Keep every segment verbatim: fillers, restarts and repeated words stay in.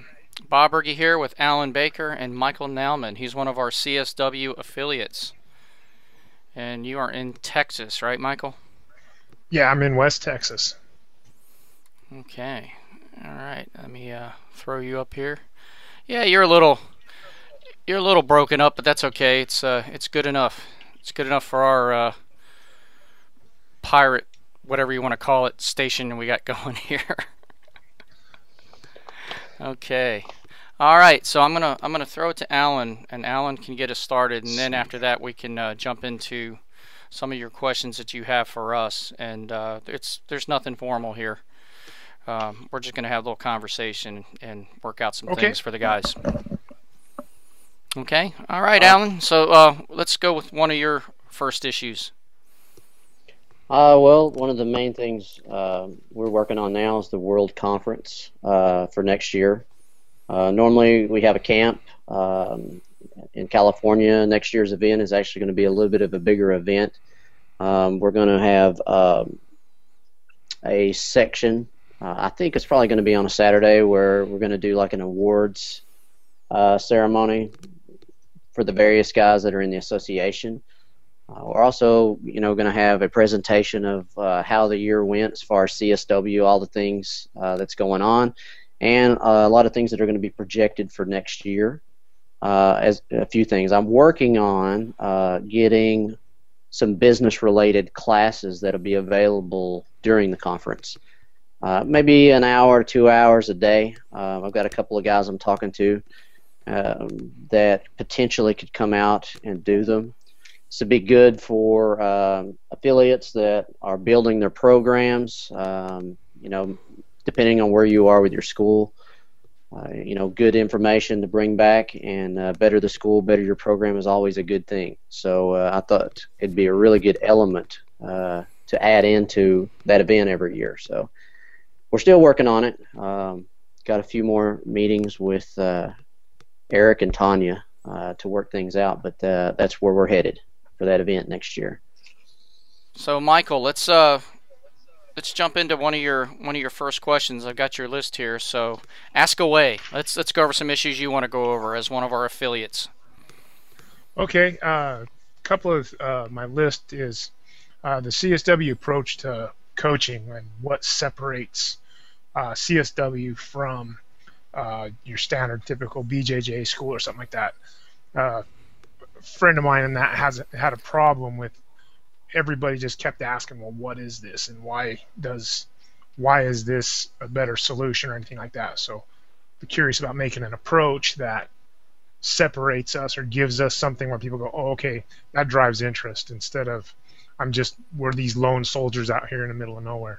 Bob Berge here with Alan Baker and Michael Nauman. He's one of our C S W affiliates. And you are in Texas, right, Michael? Yeah, I'm in West Texas. Okay. All right. Let me uh, throw you up here. Yeah, you're a little you're a little broken up, but that's okay. It's uh it's good enough. It's good enough for our uh, pirate, whatever you want to call it, station we got going here. Okay. All right. So I'm gonna I'm gonna throw it to Alan, and Alan can get us started, and then after that we can uh, jump into some of your questions that you have for us. And uh, it's there's nothing formal here. Um, we're just gonna have a little conversation and work out some Okay. things for the guys. Okay. All right, Alan. So uh, let's go with one of your first issues. Uh, well, one of the main things uh, we're working on now is the World Conference uh, for next year. Uh, normally, we have a camp um, in California. Next year's event is actually going to be a little bit of a bigger event. Um, we're going to have um, a section. Uh, I think it's probably going to be on a Saturday where we're going to do like an awards uh, ceremony for the various guys that are in the association. Uh, we're also, you know, going to have a presentation of uh, how the year went as far as C S W, all the things uh, that's going on, and uh, a lot of things that are going to be projected for next year. Uh, as a few things, I'm working on uh, getting some business-related classes that'll be available during the conference. Uh, maybe an hour, two hours a day. Uh, I've got a couple of guys I'm talking to um, that potentially could come out and do them. This would be good for um, affiliates that are building their programs, um, you know, depending on where you are with your school. Uh, you know, good information to bring back, and uh, better the school, better your program is always a good thing. So uh, I thought it'd be a really good element uh, to add into that event every year. So we're still working on it. Um, got a few more meetings with uh, Eric and Tanya uh, to work things out, but uh, that's where we're headed for that event next year. So, Michael, let's uh, let's jump into one of your one of your first questions. I've got your list here, so ask away. Let's let's go over some issues you want to go over as one of our affiliates. Okay. A uh, couple of uh, my list is uh, the C S W approach to coaching and what separates uh, C S W from uh, your standard typical B J J school or something like that. Uh, a friend of mine in that has had a problem with everybody just kept asking, well, what is this, and why does why is this a better solution or anything like that. So I'm curious about making an approach that separates us or gives us something where people go, oh, okay, that drives interest, instead of I'm just we're these lone soldiers out here in the middle of nowhere.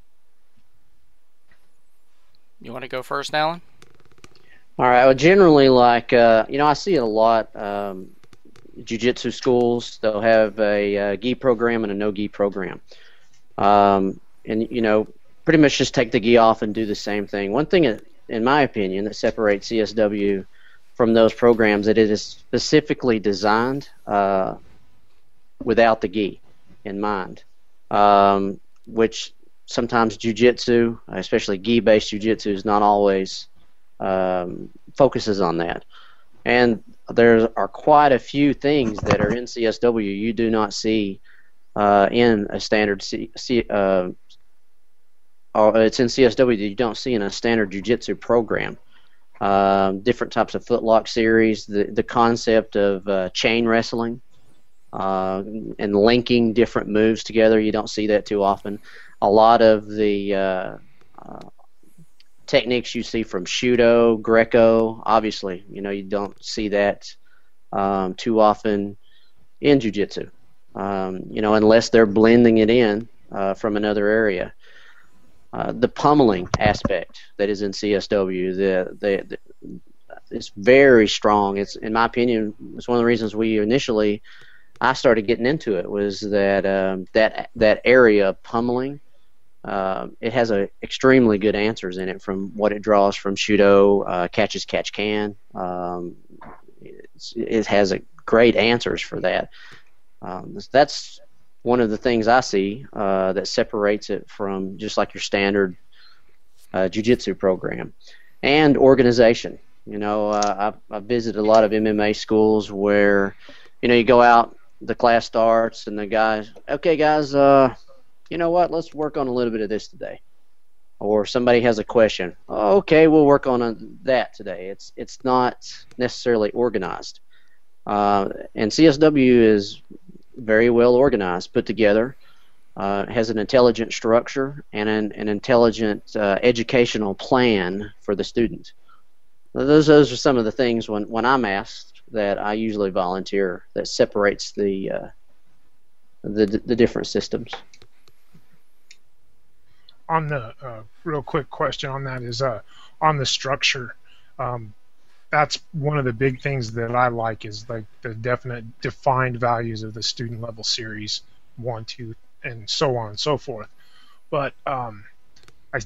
You want to go first, Alan? All right. Well, generally, like uh, you know, I see it a lot. Um, Jiu-jitsu schools, they'll have a, a gi program and a no gi program, um, and you know, pretty much just take the gi off and do the same thing. One thing, in my opinion, that separates C S W from those programs, that it is specifically designed uh, without the gi in mind, um, which sometimes jiu-jitsu, especially gi-based jiu-jitsu, is not always um, focuses on that. And there are quite a few things that are in C S W you do not see uh, in a standard C, C uh, or it's in C S W that you don't see in a standard jiu-jitsu program. Um, different types of footlock series, the the concept of uh, chain wrestling uh, and linking different moves together. You don't see that too often. A lot of the uh, uh, techniques you see from Shudo, Greco, obviously, you know, you don't see that um, too often in Jiu-Jitsu, um, you know, unless they're blending it in uh, from another area. Uh, the pummeling aspect that is in C S W, the, the, the it's very strong. It's, in my opinion, it's one of the reasons we initially I started getting into it, was that um, that that area of pummeling. Uh, it has a extremely good answers in it, from what it draws from Shudo, uh, catch as catch can. Um, it has a great answers for that. Um, that's one of the things I see uh, that separates it from just like your standard uh, jiu-jitsu program. and organization. You know, uh, I've, I've visited a lot of M M A schools where, you know, you go out, the class starts, and the guys, okay, guys, uh, you know what? Let's work on a little bit of this today. Or somebody has a question. Oh, okay, we'll work on a, that today. It's it's not necessarily organized. Uh, and C S W is very well organized, put together, uh, has an intelligent structure and an, an intelligent uh, educational plan for the student. Those those are some of the things when, when I'm asked that I usually volunteer that separates the uh, the the different systems. On the uh, real quick question on that is uh, on the structure. Um, that's one of the big things that I like is like the definite defined values of the student level series one, two, and so on and so forth. But um, I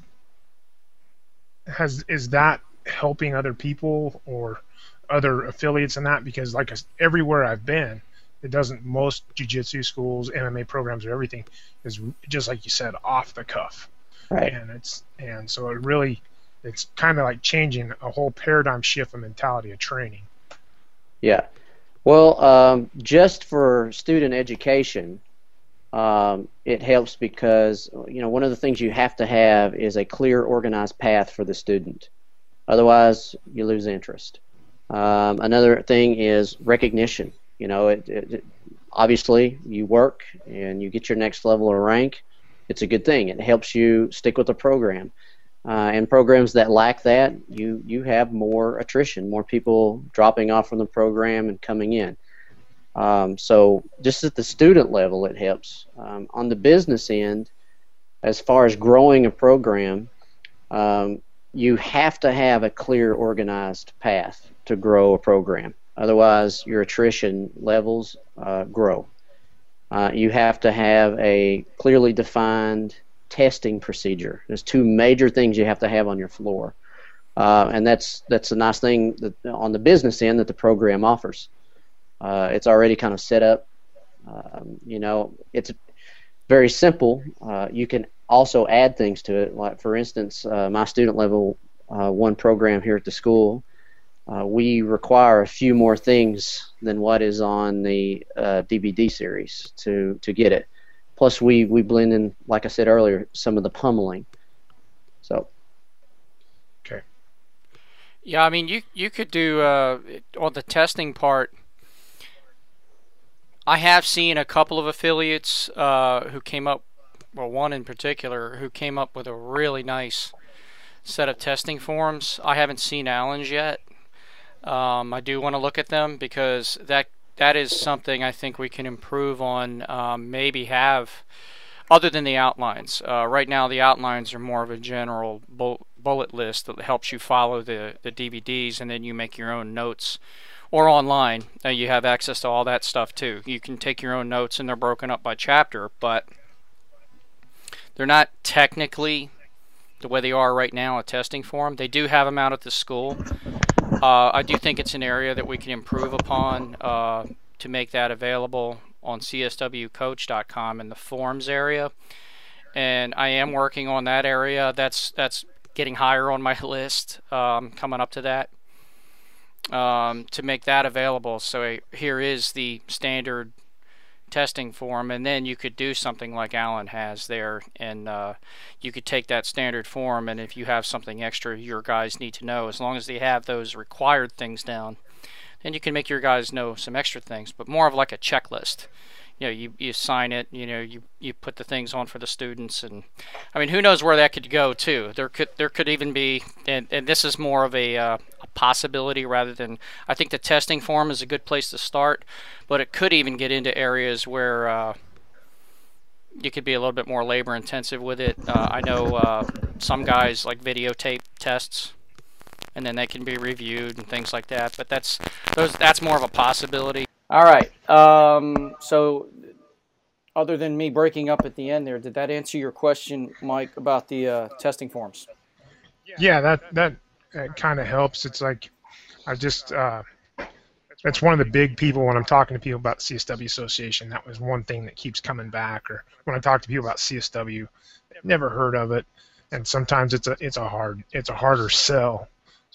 has is that helping other people or other affiliates in that? Because like everywhere I've been, it doesn't. Most jiu-jitsu schools, M M A programs, or everything is just like you said, off the cuff. Right. And it's and so it really it's kind of like changing a whole paradigm shift of mentality of training. Yeah. Well, um, just for student education, um, it helps because you know one of the things you have to have is a clear, organized path for the student. Otherwise, you lose interest. Um, another thing is recognition. You know, it, it, it, obviously you work and you get your next level of rank. It's a good thing. It helps you stick with the program. Uh, and programs that lack that, you, you have more attrition, more people dropping off from the program and coming in. Um, so just at the student level, it helps. Um, on the business end, as far as growing a program, um, you have to have a clear, organized path to grow a program. Otherwise, your attrition levels uh, grow. Uh, you have to have a clearly defined testing procedure. There's two major things you have to have on your floor, uh, and that's that's a nice thing that, on the business end that the program offers. Uh, it's already kind of set up. Um, you know, it's very simple. Uh, you can also add things to it. Like for instance, uh, my student level uh, one program here at the school. Uh, we require a few more things than what is on the uh, D V D series to, to get it. Plus, we, we blend in, like I said earlier, some of the pummeling. So. Okay. Yeah, I mean, you you could do uh, on the testing part. I have seen a couple of affiliates uh, who came up, well, one in particular, who came up with a really nice set of testing forms. I haven't seen Alan's yet. Um, I do want to look at them because that that is something I think we can improve on. Um, maybe have other than the outlines. Uh, right now, the outlines are more of a general bu bullet list that helps you follow the the D V Ds, and then you make your own notes. Or online, uh, you have access to all that stuff too. You can take your own notes, and they're broken up by chapter, but they're not technically the way they are right now a testing form. They do have them out at the school. Uh, I do think it's an area that we can improve upon uh, to make that available on C S W coach dot com in the forms area. And I am working on that area. That's that's getting higher on my list, um, coming up to that, um, to make that available. So here is the standard testing form, and then you could do something like Alan has there, and uh, you could take that standard form, and if you have something extra your guys need to know, as long as they have those required things down, then you can make your guys know some extra things, but more of like a checklist. You know, you, you sign it, you know, you, you put the things on for the students, and I mean, who knows where that could go too. There could there could even be, and, and this is more of a, uh, a possibility rather than, I think the testing form is a good place to start, but it could even get into areas where uh, you could be a little bit more labor intensive with it. Uh, I know uh, some guys like videotape tests, and then they can be reviewed and things like that, but that's those that's more of a possibility. All right. Um, so, other than me breaking up at the end there, did that answer your question, Mike, about the uh, testing forms? Yeah, that that, that kind of helps. It's like I just uh, that's one of the big people when I'm talking to people about the C S W Association. That was one thing that keeps coming back. Or when I talk to people about C S W, never heard of it, and sometimes it's a it's a hard it's a harder sell.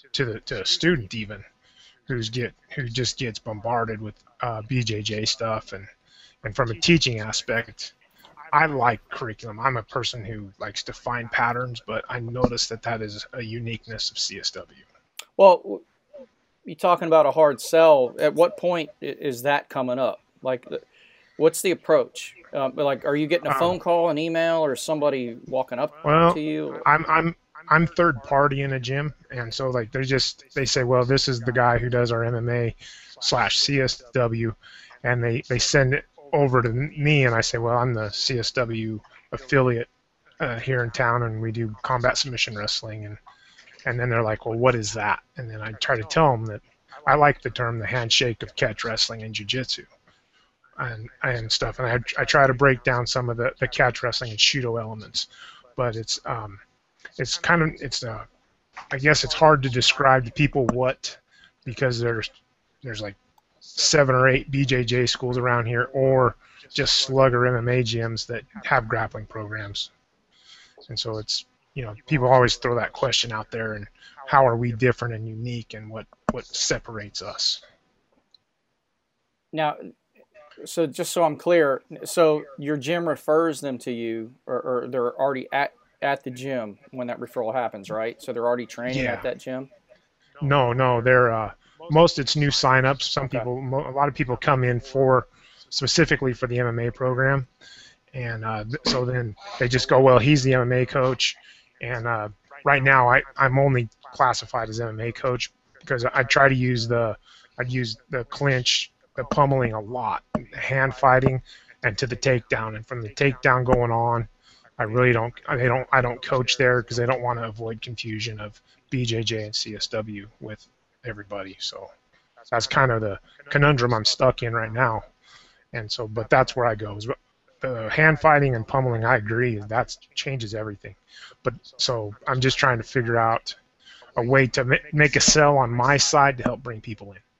to the to a student even who's get who just gets bombarded with uh, B J J stuff. And and from a teaching aspect, I like curriculum. I'm a person who likes to find patterns, but I noticed that that is a uniqueness of C S W. Well, you're talking about a hard sell. At what point is that coming up? Like, what's the approach? Um, like, are you getting a phone call, an email, or somebody walking up well, to you? I'm I'm I'm third party in a gym, and so like they're just they say, well, this is the guy who does our M M A slash C S W, and they they send it over to me, and I say, well, I'm the C S W affiliate uh, here in town, and we do combat submission wrestling, and and then they're like, well, what is that? And then I try to tell them that I like the term the handshake of catch wrestling and jiu-jitsu and and stuff, and I I try to break down some of the, the catch wrestling and Shudo elements, but it's um it's kind of it's uh I guess it's hard to describe to people what, because there's there's like seven or eight B J J schools around here, or just slugger M M A gyms that have grappling programs. And so it's, you know, people always throw that question out there, and how are we different and unique, and what, what separates us? Now, so just so I'm clear, so your gym refers them to you, or, or they're already at, at the gym when that referral happens, right? So they're already training Yeah. at that gym? No, no, they're uh, most it's new signups. Some Okay. people, a lot of people come in for specifically for the M M A program, and uh, so then they just go, well, he's the M M A coach, and uh, right now I I'm only classified as M M A coach because I try to use the I use the clinch, the pummeling a lot, hand fighting, and to the takedown, and from the takedown going on, I really don't they don't I don't coach there because they don't want to avoid confusion of B J J and C S W with everybody. So that's kind of the conundrum I'm stuck in right now. And so, but that's where I go. Is the hand fighting and pummeling, I agree, that changes everything. But so I'm just trying to figure out a way to ma- make a sell on my side to help bring people in.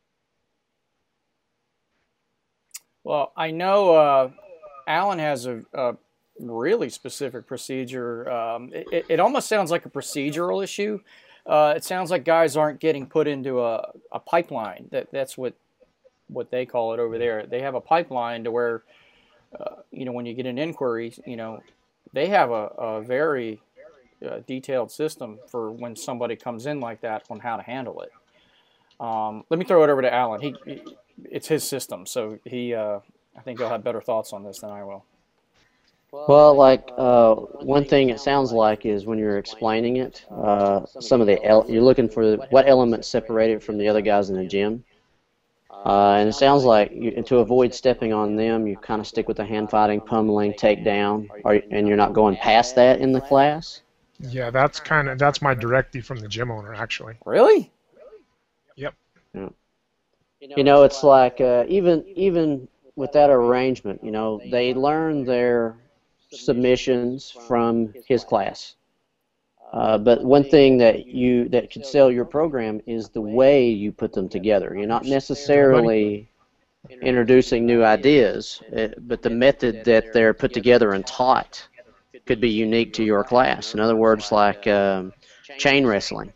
Well, I know uh, Alan has a, a really specific procedure. Um, it, it almost sounds like a procedural issue. Uh, it sounds like guys aren't getting put into a, a pipeline. That that's what what they call it over there. They have a pipeline to where, uh, you know, when you get an inquiry, you know, they have a, a very uh, detailed system for when somebody comes in like that on how to handle it. Um, let me throw it over to Alan. He, he it's his system, so he uh, I think he'll have better thoughts on this than I will. Well, like uh, one thing it sounds like is when you're explaining it, uh, some of the el- you're looking for what elements separate it from the other guys in the gym, uh, and it sounds like you, to avoid stepping on them, you kind of stick with the hand fighting, pummeling, takedown, or, and you're not going past that in the class. Yeah, that's kind of that's my directive from the gym owner, actually. Really? Yep. Yeah. You know, it's like uh, even even with that arrangement, you know, they learn their submissions from his class. Uh, but one thing that you that could sell your program is the way you put them together. You're not necessarily introducing new ideas, uh, but the method that they're put together and taught could be unique to your class. In other words, like um, chain wrestling.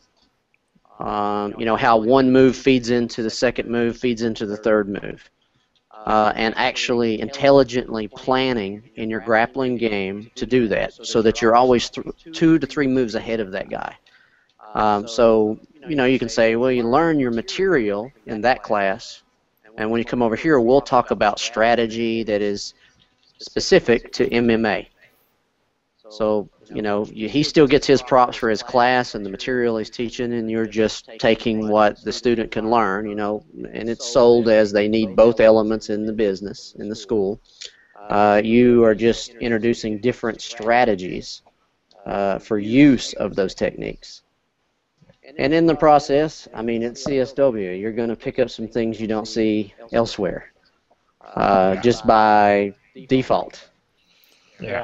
Um, you know, how one move feeds into the second move, feeds into the third move. Uh, and actually intelligently planning in your grappling game to do that so that you're always th- two to three moves ahead of that guy. Um, so, you know, you can say, well, you learn your material in that class, and when you come over here, we'll talk about strategy that is specific to M M A. So, you know, you, he still gets his props for his class and the material he's teaching, and you're just taking what the student can learn, you know, and it's sold as they need both elements in the business, in the school. Uh, you are just introducing different strategies uh, for use of those techniques. And in the process, I mean, it's C S W. You're going to pick up some things you don't see elsewhere uh, just by default. Yeah.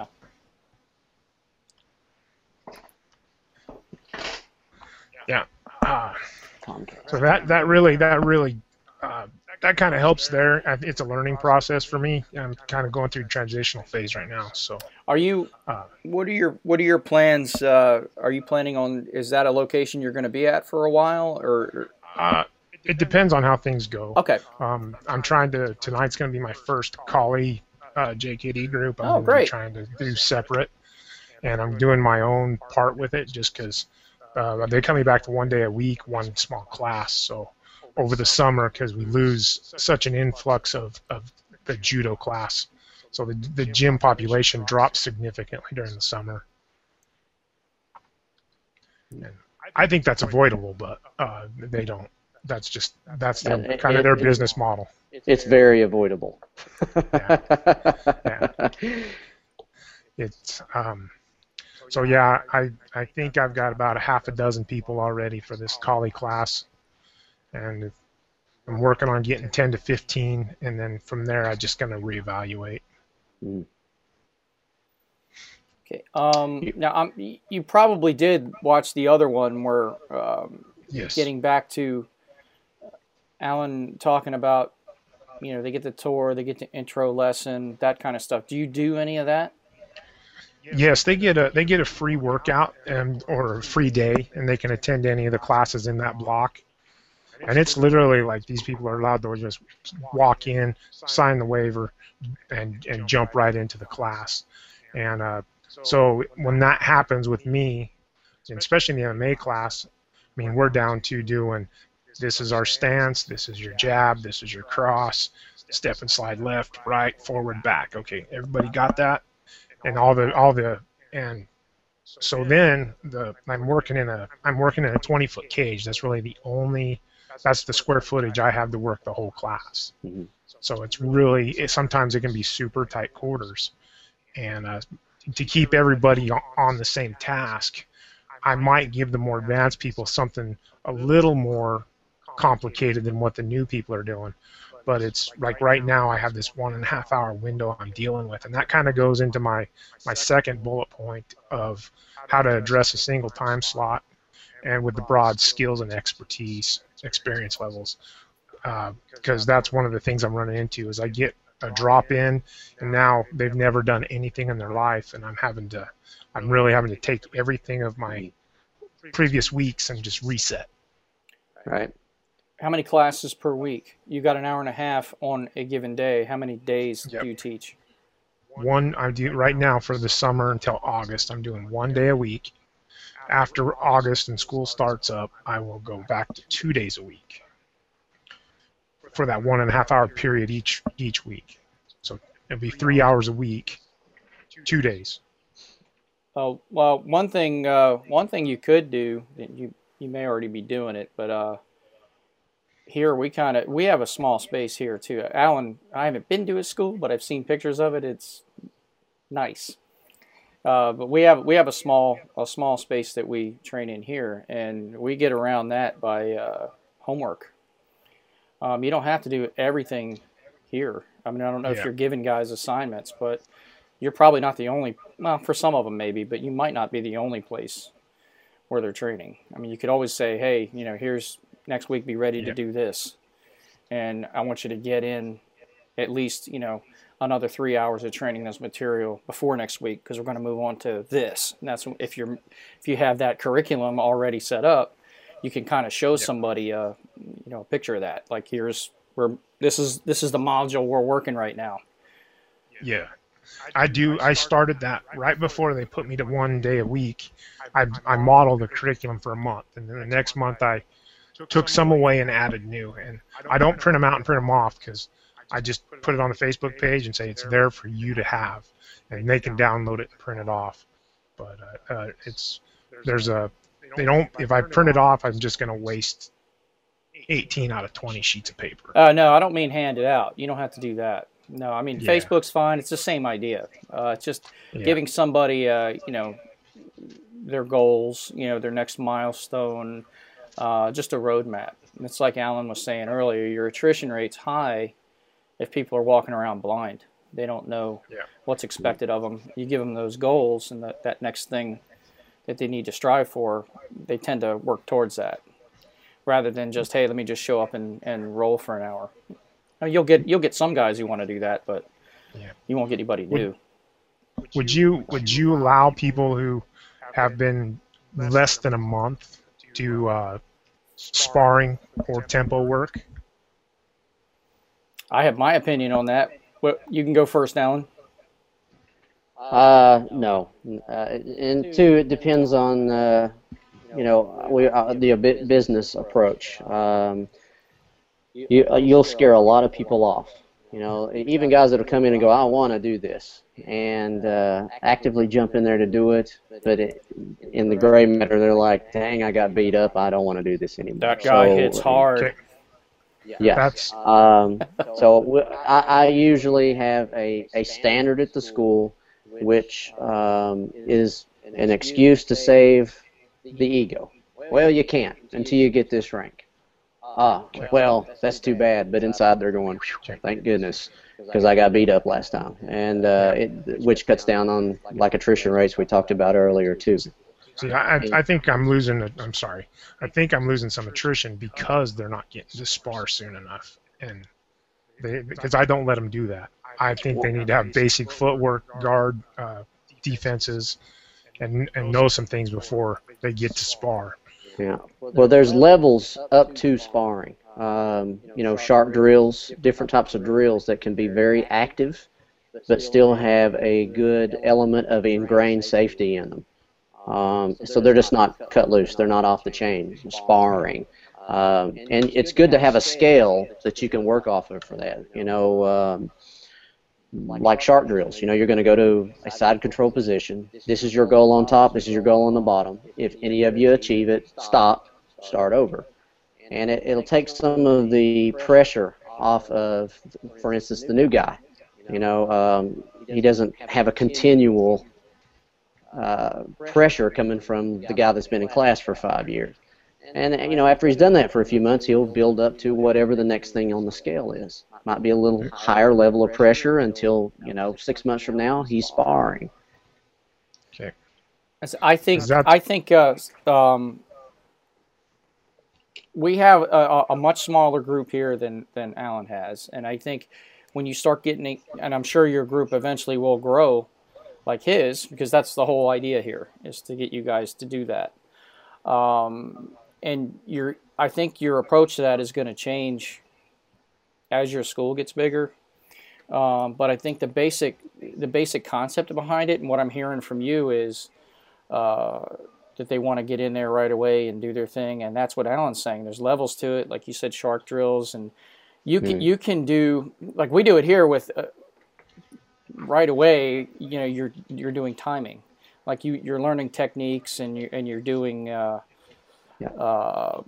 Yeah. Uh, so that that really that really uh, that kind of helps there. It's a learning process for me. I'm kind of going through transitional phase right now. So, are you? Uh, what are your What are your plans? Uh, are you planning on? Is that a location you're going to be at for a while, or? uh, it depends on how things go. Okay. Um, I'm trying to. Tonight's going to be my first Collie uh, J K D group. I'm Oh, going to great. be trying to do separate, and I'm doing my own part with it just because uh, they're coming back to one day a week, one small class. So over the summer, because we lose such an influx of, of the judo class, so the the gym population drops significantly during the summer. And I think that's avoidable, but uh, they don't. That's just that's the, It- kind of it- their it- business model. It's very avoidable. Yeah. It's um, so yeah. I I think I've got about a half a dozen people already for this Collie class, and I'm working on getting ten to fifteen, and then from there I'm just going to reevaluate. Mm. Okay. Um, now, um, y- you probably did watch the other one where um, Yes. getting back to Alan talking about, you know, they get the tour, they get the intro lesson, that kind of stuff. Do you do any of that? Yes, they get a they get a free workout and or a free day, and they can attend any of the classes in that block. And it's literally like these people are allowed to just walk in, sign the waiver, and and jump right into the class. And uh, so when that happens with me, and especially in the M M A class, I mean we're down to doing this is our stance, this is your jab, this is your cross, step and slide left, right, forward, back. Okay, everybody got that? And all the all the and so then the I'm working in a I'm working in a twenty foot cage. That's really the only that's the square footage I have to work the whole class. Mm-hmm. So it's really it, sometimes it can be super tight quarters, and uh, to keep everybody on the same task, I might give the more advanced people something a little more complicated than what the new people are doing. But it's like right now I have this one and a half hour window I'm dealing with, and that kind of goes into my my second bullet point of how to address a single time slot and with the broad skills and expertise experience levels, because uh, that's one of the things I'm running into is I get a drop in and now they've never done anything in their life, and I'm having to I'm really having to take everything of my previous weeks and just reset. Right. How many classes per week? You got an hour and a half on a given day. How many days Yep. do you teach? One I do right now for the summer until August. I'm doing one day a week. After August and school starts up, I will go back to two days a week for that one and a half hour period each each week. So it'll be three hours a week, two days. Oh, well, one thing uh, one thing you could do, you you may already be doing it, but uh, here we kind of we have a small space here too. Alan, I haven't been to his school, but I've seen pictures of it. It's nice. Uh, but we have we have a small a small space that we train in here, and we get around that by uh, homework. Um, you don't have to do everything here. I mean, I don't know Yeah. if you're giving guys assignments, but you're probably not the only. Well, for some of them maybe, but you might not be the only place where they're training. I mean, you could always say, hey, you know, here's next week, be ready to Yeah. do this, and I want you to get in at least, you know, another three hours of training this material before next week, because we're going to move on to this. And that's if you're if you have that curriculum already set up, you can kind of show somebody a you know a picture of that. Like here's where this is this is the module we're working right now. Yeah. I do. I started that right before they put me to one day a week. I, I modeled the curriculum for a month, and then the next month I took some away and added new. And I don't print them out and print them off because I just put it on the Facebook page and say it's there for you to have, and they can download it and print it off. But uh, uh, it's there's a they don't. If I print it off, I'm just going to waste eighteen out of twenty sheets of paper. Uh, no, I don't mean hand it out. You don't have to do that. No, I mean, Yeah. Facebook's fine. It's the same idea. Uh, it's just Yeah. giving somebody, uh, you know, their goals, you know, their next milestone, uh, just a roadmap. And it's like Alan was saying earlier, your attrition rate's high if people are walking around blind. They don't know Yeah. what's expected of them. You give them those goals and that, that next thing that they need to strive for, they tend to work towards that rather than just, hey, let me just show up and, and roll for an hour. I mean, you'll get you'll get some guys who want to do that, but Yeah. you won't get anybody new. Would, would you would you allow people who have been less than a month to uh, sparring or tempo work? I have my opinion on that. Well, you can go first, Alan. Uh, no. Uh, and two, it depends on, uh, you know, we uh, the bu- business approach. Um, you, uh, you'll scare a lot of people off. You know, even guys that'll come in and go, I want to do this, and uh, actively jump in there to do it, but it, in the gray matter, they're like, dang, I got beat up. I don't want to do this anymore. That guy so, hits hard. Okay. Yeah. That's Um, so w- I, I usually have a, a standard at the school, which um, is an excuse to save the ego. Well, you can't until you get this rank. Ah, well, that's too bad. But inside they're going, thank goodness, because I got beat up last time, and uh, it, which cuts down on like attrition rates we talked about earlier too. See, I, I think I'm losing. A, I'm sorry. I think I'm losing some attrition because they're not getting to spar soon enough, and they, because I don't let them do that. I think they need to have basic footwork, guard, uh, defenses, and and know some things before they get to spar. Yeah. Well, there's levels up to sparring. Um, you know, sharp drills, different types of drills that can be very active, but still have a good element of ingrained safety in them. Um, so they're just not cut loose. They're not off the chain, sparring. Um, and it's good to have a scale that you can work off of for that. You know, um, like sharp drills. You know, you're going to go to a side control position. This is your goal on top. This is your goal on the bottom. If any of you achieve it, stop, start over. And it, it'll take some of the pressure off of, for instance, the new guy. You know, um, he doesn't have a continual uh, pressure coming from the guy that's been in class for five years. And, you know, after he's done that for a few months, he'll build up to whatever the next thing on the scale is. Might be a little higher level of pressure until, you know, six months from now, he's sparring. Okay. I think, Is that- I think uh, um, we have a, a much smaller group here than, than Alan has. And I think when you start getting, and I'm sure your group eventually will grow like his, because that's the whole idea here, is to get you guys to do that. Um, and your, I think your approach to that is going to change as your school gets bigger. Um, but I think the basic, the basic concept behind it, and what I'm hearing from you is uh, that they want to get in there right away and do their thing, and that's what Alan's saying. There's levels to it, like you said, shark drills, and you can mm. you can do like we do it here with uh, right away. You know, you're you're doing timing, like you you're learning techniques, and you and you're doing. Uh, Yeah. Uh,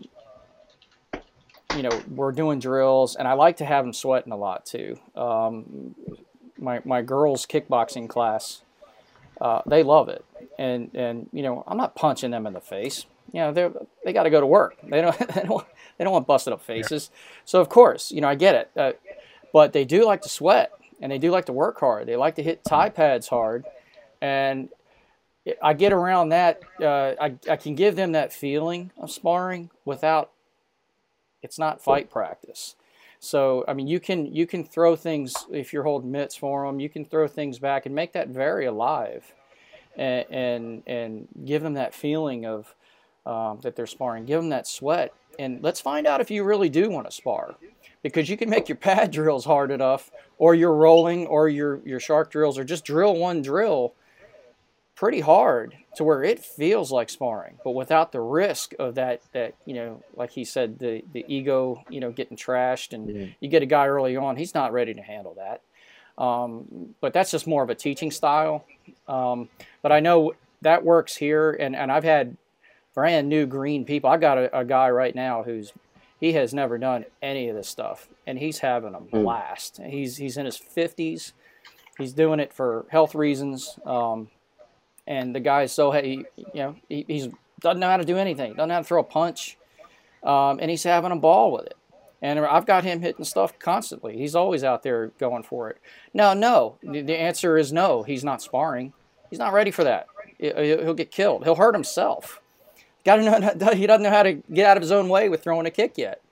you know, we're doing drills, and I like to have them sweating a lot too. Um, my my girls' kickboxing class, uh, they love it, and and you know, I'm not punching them in the face. You know, they they got to go to work. They don't they don't they don't want busted up faces. Yeah. So of course, you know, I get it, uh, but they do like to sweat, and they do like to work hard. They like to hit tie pads hard, and I get around that. Uh, I I can give them that feeling of sparring without. It's not fight practice. So I mean, you can you can throw things if you're holding mitts for them. You can throw things back and make that very alive, and and, and give them that feeling of um, that they're sparring. Give them that sweat, and let's find out if you really do want to spar, because you can make your pad drills hard enough, or your rolling, or your your shark drills, or just drill one drill pretty hard to where it feels like sparring, but without the risk of that, that, you know, like he said, the, the ego, you know, getting trashed, and yeah. You get a guy early on, he's not ready to handle that. Um, but that's just more of a teaching style. Um, but I know that works here. And, and I've had brand new green people. I've got a, a guy right now who's, he has never done any of this stuff, and he's having a blast. Mm. He's, he's in his fifties. He's doing it for health reasons. Um, And the guy is so, he, you know, he he's, doesn't know how to do anything. Doesn't know how to throw a punch. Um, and he's having a ball with it. And I've got him hitting stuff constantly. He's always out there going for it. No, no. The, the answer is no. He's not sparring. He's not ready for that. He'll get killed. He'll hurt himself. Got to know. He doesn't know how to get out of his own way with throwing a kick yet.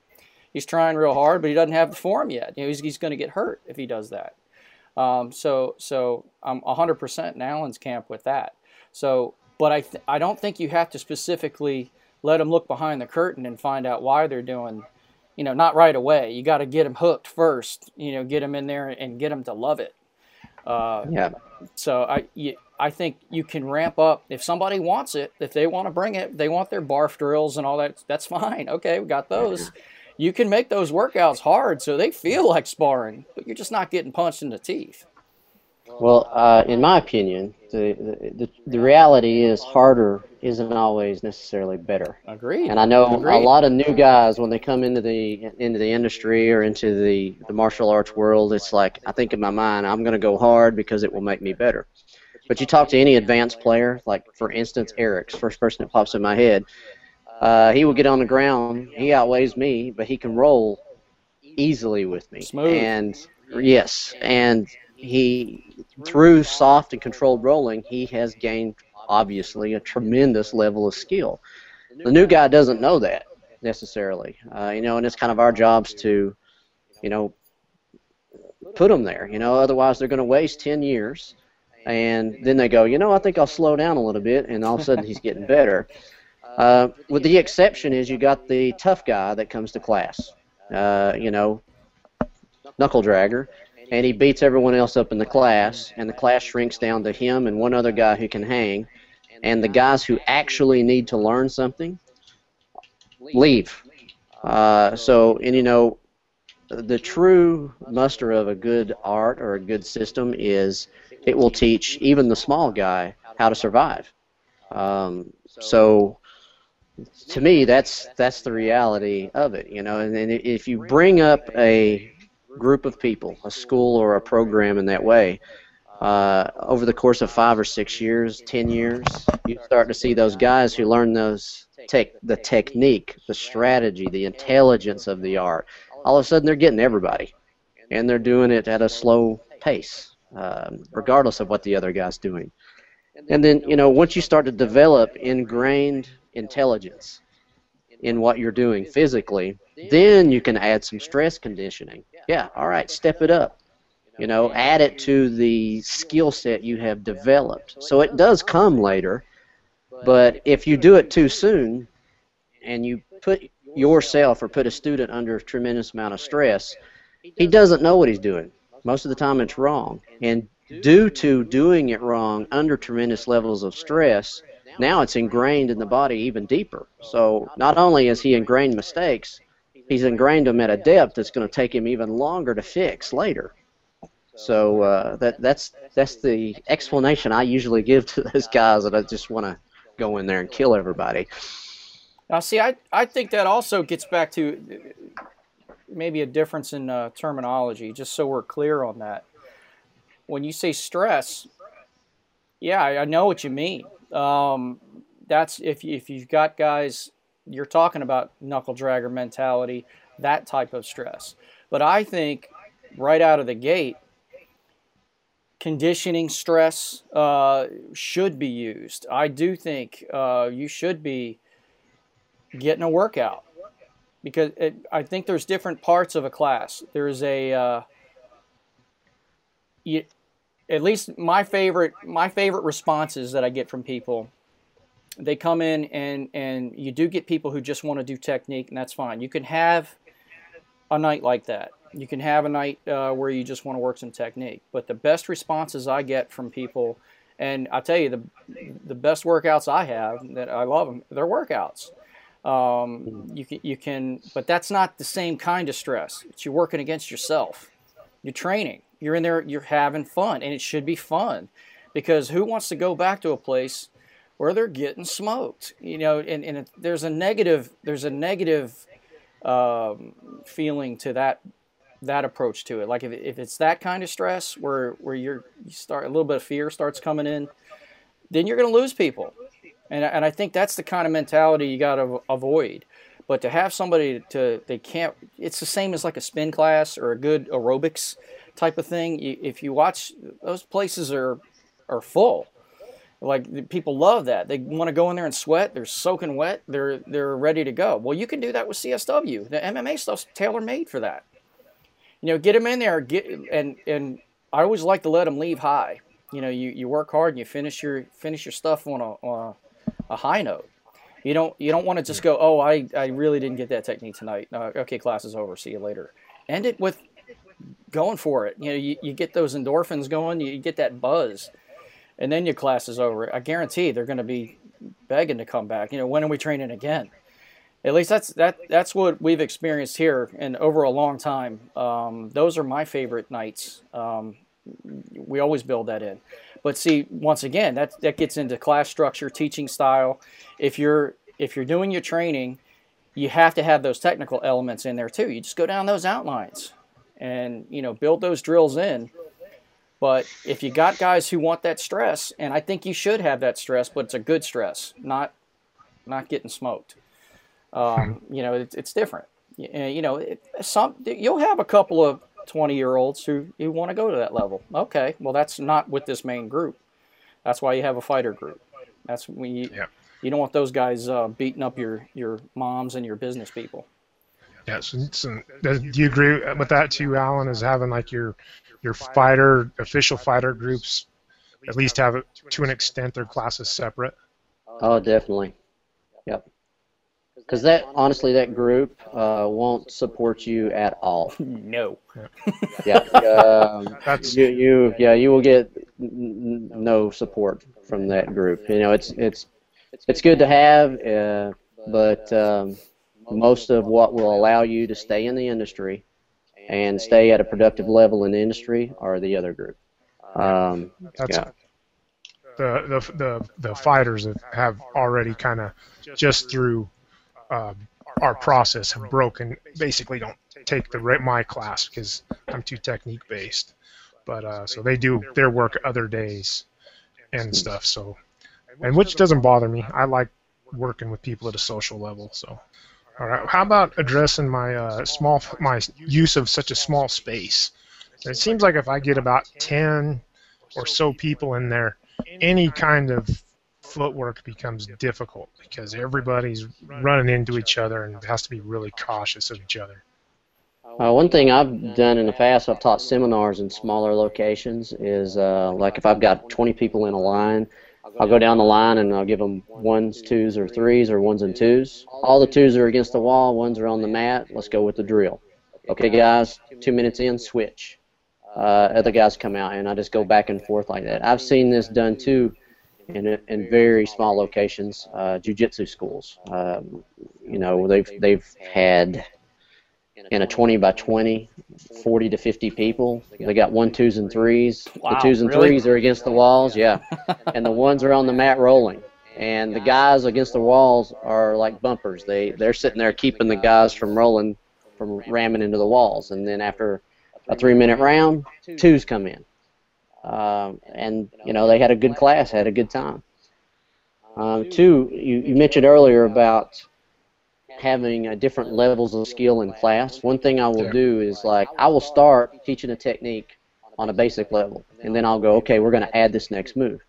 he's trying real hard, but he doesn't have the form yet. You know, he's he's going to get hurt if he does that. Um, so so I'm one hundred percent in Alan's camp with that. So, but I th- I don't think you have to specifically let them look behind the curtain and find out why they're doing, you know, not right away. You got to get them hooked first. You know, get them in there and get them to love it. Uh, yeah. So I you, I think you can ramp up if somebody wants it. If they want to bring it, they want their barf drills and all that. That's fine. Okay, we got those. You can make those workouts hard so they feel like sparring, but you're just not getting punched in the teeth. Well, uh, in my opinion, the, the the reality is harder isn't always necessarily better. Agreed. And I know Agreed. a lot of new guys when they come into the into the industry or into the, the martial arts world, it's like I think in my mind I'm going to go hard because it will make me better. But you talk to any advanced player, like for instance Eric's first person that pops in my head. Uh, he will get on the ground. He outweighs me, but he can roll easily with me. Smooth. And yes, and he through soft and controlled rolling, he has gained obviously a tremendous level of skill. The new guy doesn't know that necessarily, uh, you know, and it's kind of our jobs to, you know, put them there. You know, otherwise they're going to waste ten years, and then they go, you know, I think I'll slow down a little bit, and all of a sudden he's getting better. Uh, with the exception is you got the tough guy that comes to class, uh, you know, knuckle dragger, and he beats everyone else up in the class, and the class shrinks down to him and one other guy who can hang, and the guys who actually need to learn something leave. Uh, so, and you know, the true muster of a good art or a good system is it will teach even the small guy how to survive. Um, so, to me, that's that's the reality of it, you know. And, and if you bring up a group of people, a school or a program in that way, uh, over the course of five or six years, ten years, you start to see those guys who learn those tech, the technique, the strategy, the intelligence of the art. All of a sudden, they're getting everybody, and they're doing it at a slow pace, um, regardless of what the other guy's doing. And then, you know, once you start to develop ingrained intelligence in what you're doing physically, then you can add some stress conditioning. Yeah, all right, step it up. You know, add it to the skill set you have developed. So it does come later, but if you do it too soon and you put yourself or put a student under a tremendous amount of stress, he doesn't know what he's doing. Most of the time it's wrong. And due to doing it wrong under tremendous levels of stress, now it's ingrained in the body even deeper. So not only has he ingrained mistakes, he's ingrained them at a depth that's going to take him even longer to fix later. So uh, that that's that's the explanation I usually give to those guys that I just want to go in there and kill everybody. Now, see, I, I think that also gets back to maybe a difference in uh, terminology, just so we're clear on that. When you say stress, yeah, I, I know what you mean. Um, that's if, you, if you've got guys, you're talking about knuckle dragger mentality, that type of stress. But I think right out of the gate, conditioning stress uh, should be used. I do think uh, you should be getting a workout, because it, I think there's different parts of a class. There's a, uh, you, at least my favorite, my favorite responses that I get from people, they come in and, and you do get people who just want to do technique, and that's fine. You can have a night like that. You can have a night uh, where you just want to work some technique. But the best responses I get from people, and I tell you, the the best workouts I have, that I love them, they're workouts. Um, you can, you can, but that's not the same kind of stress. It's you're working against yourself. You're training. You're in there. You're having fun, and it should be fun, because who wants to go back to a place where they're getting smoked? You know, and, and it, there's a negative. There's a negative um, feeling to that. that approach to it. Like if, if it's that kind of stress where, where you're, you start, a little bit of fear starts coming in, then you're going to lose people. And, and I think that's the kind of mentality you got to avoid. But to have somebody to, they can't, it's the same as like a spin class or a good aerobics type of thing. You, if you watch, those places are, are full. Like people love that. They want to go in there and sweat. They're soaking wet. They're they're ready to go. Well, you can do that with C S W. The M M A stuff's tailor made for that. You know, get them in there. Get and and I always like to let them leave high. You know, you, you work hard and you finish your finish your stuff on a on a, a high note. You don't you don't want to just go, oh, I, I really didn't get that technique tonight. Uh, okay, class is over. See you later. End it with going for it. You know, you, you get those endorphins going. You get that buzz. And then your class is over. I guarantee they're going to be begging to come back. You know, when are we training again? At least that's that. That's what we've experienced here, and over a long time. Um, those are my favorite nights. Um, we always build that in. But see, once again, that that gets into class structure, teaching style. If you're if you're doing your training, you have to have those technical elements in there too. You just go down those outlines, and you know, build those drills in. But if you got guys who want that stress, and I think you should have that stress, but it's a good stress, not not getting smoked. Um, you know, it, it's different. You, you know, it, some you'll have a couple of twenty-year-olds who, who want to go to that level. Okay, well, that's not with this main group. That's why you have a fighter group. That's when you, yeah. you don't want those guys uh, beating up your, your moms and your business people. Yeah, so, so do you agree with that too, Alan, is having like your your fighter, official fighter groups at least have, to an extent, their classes separate? Oh, definitely. Yep. Because that, honestly, that group uh, won't support you at all. No. Yeah. Um, That's you, you. Yeah, you will get n no support from that group. You know, it's it's it's good to have, uh, but um, most of what will allow you to stay in the industry and stay at a productive level in the industry are the other group. Um, That's yeah. the, the the the fighters that have already kind of just through uh, our process have broken. Basically, don't take the my class because I'm too technique based. But uh, so they do their work other days and stuff. So, and which doesn't bother me. I like working with people at a social level. So. All right. How about addressing my uh, small, my use of such a small space? It seems like if I get about ten or so people in there, any kind of footwork becomes difficult because everybody's running into each other and has to be really cautious of each other. Uh, one thing I've done in the past, I've taught seminars in smaller locations, is uh, like if I've got twenty people in a line, I'll go down the line and I'll give them ones, twos, or threes, or ones and twos. All the twos are against the wall, ones are on the mat. Let's go with the drill. Okay, guys, two minutes in, switch. Uh, other guys come out, and I just go back and forth like that. I've seen this done, too, in, in very small locations, uh, jiu-jitsu schools. Um, you know, they've, they've had, in a twenty by twenty, forty to fifty people. They got one, twos, and threes. Wow, the twos and really? threes are against the walls, yeah. And the ones are on the mat rolling. And the guys against the walls are like bumpers. They, they're sitting there keeping the guys from rolling, from ramming into the walls. And then after a three-minute round, twos come in. Um, and, you know, they had a good class, had a good time. Um, two, you, you mentioned earlier about having uh, different levels of skill in class. One thing I will do is, like, I will start teaching a technique on a basic level, and then I'll go, okay, we're going to add this next move,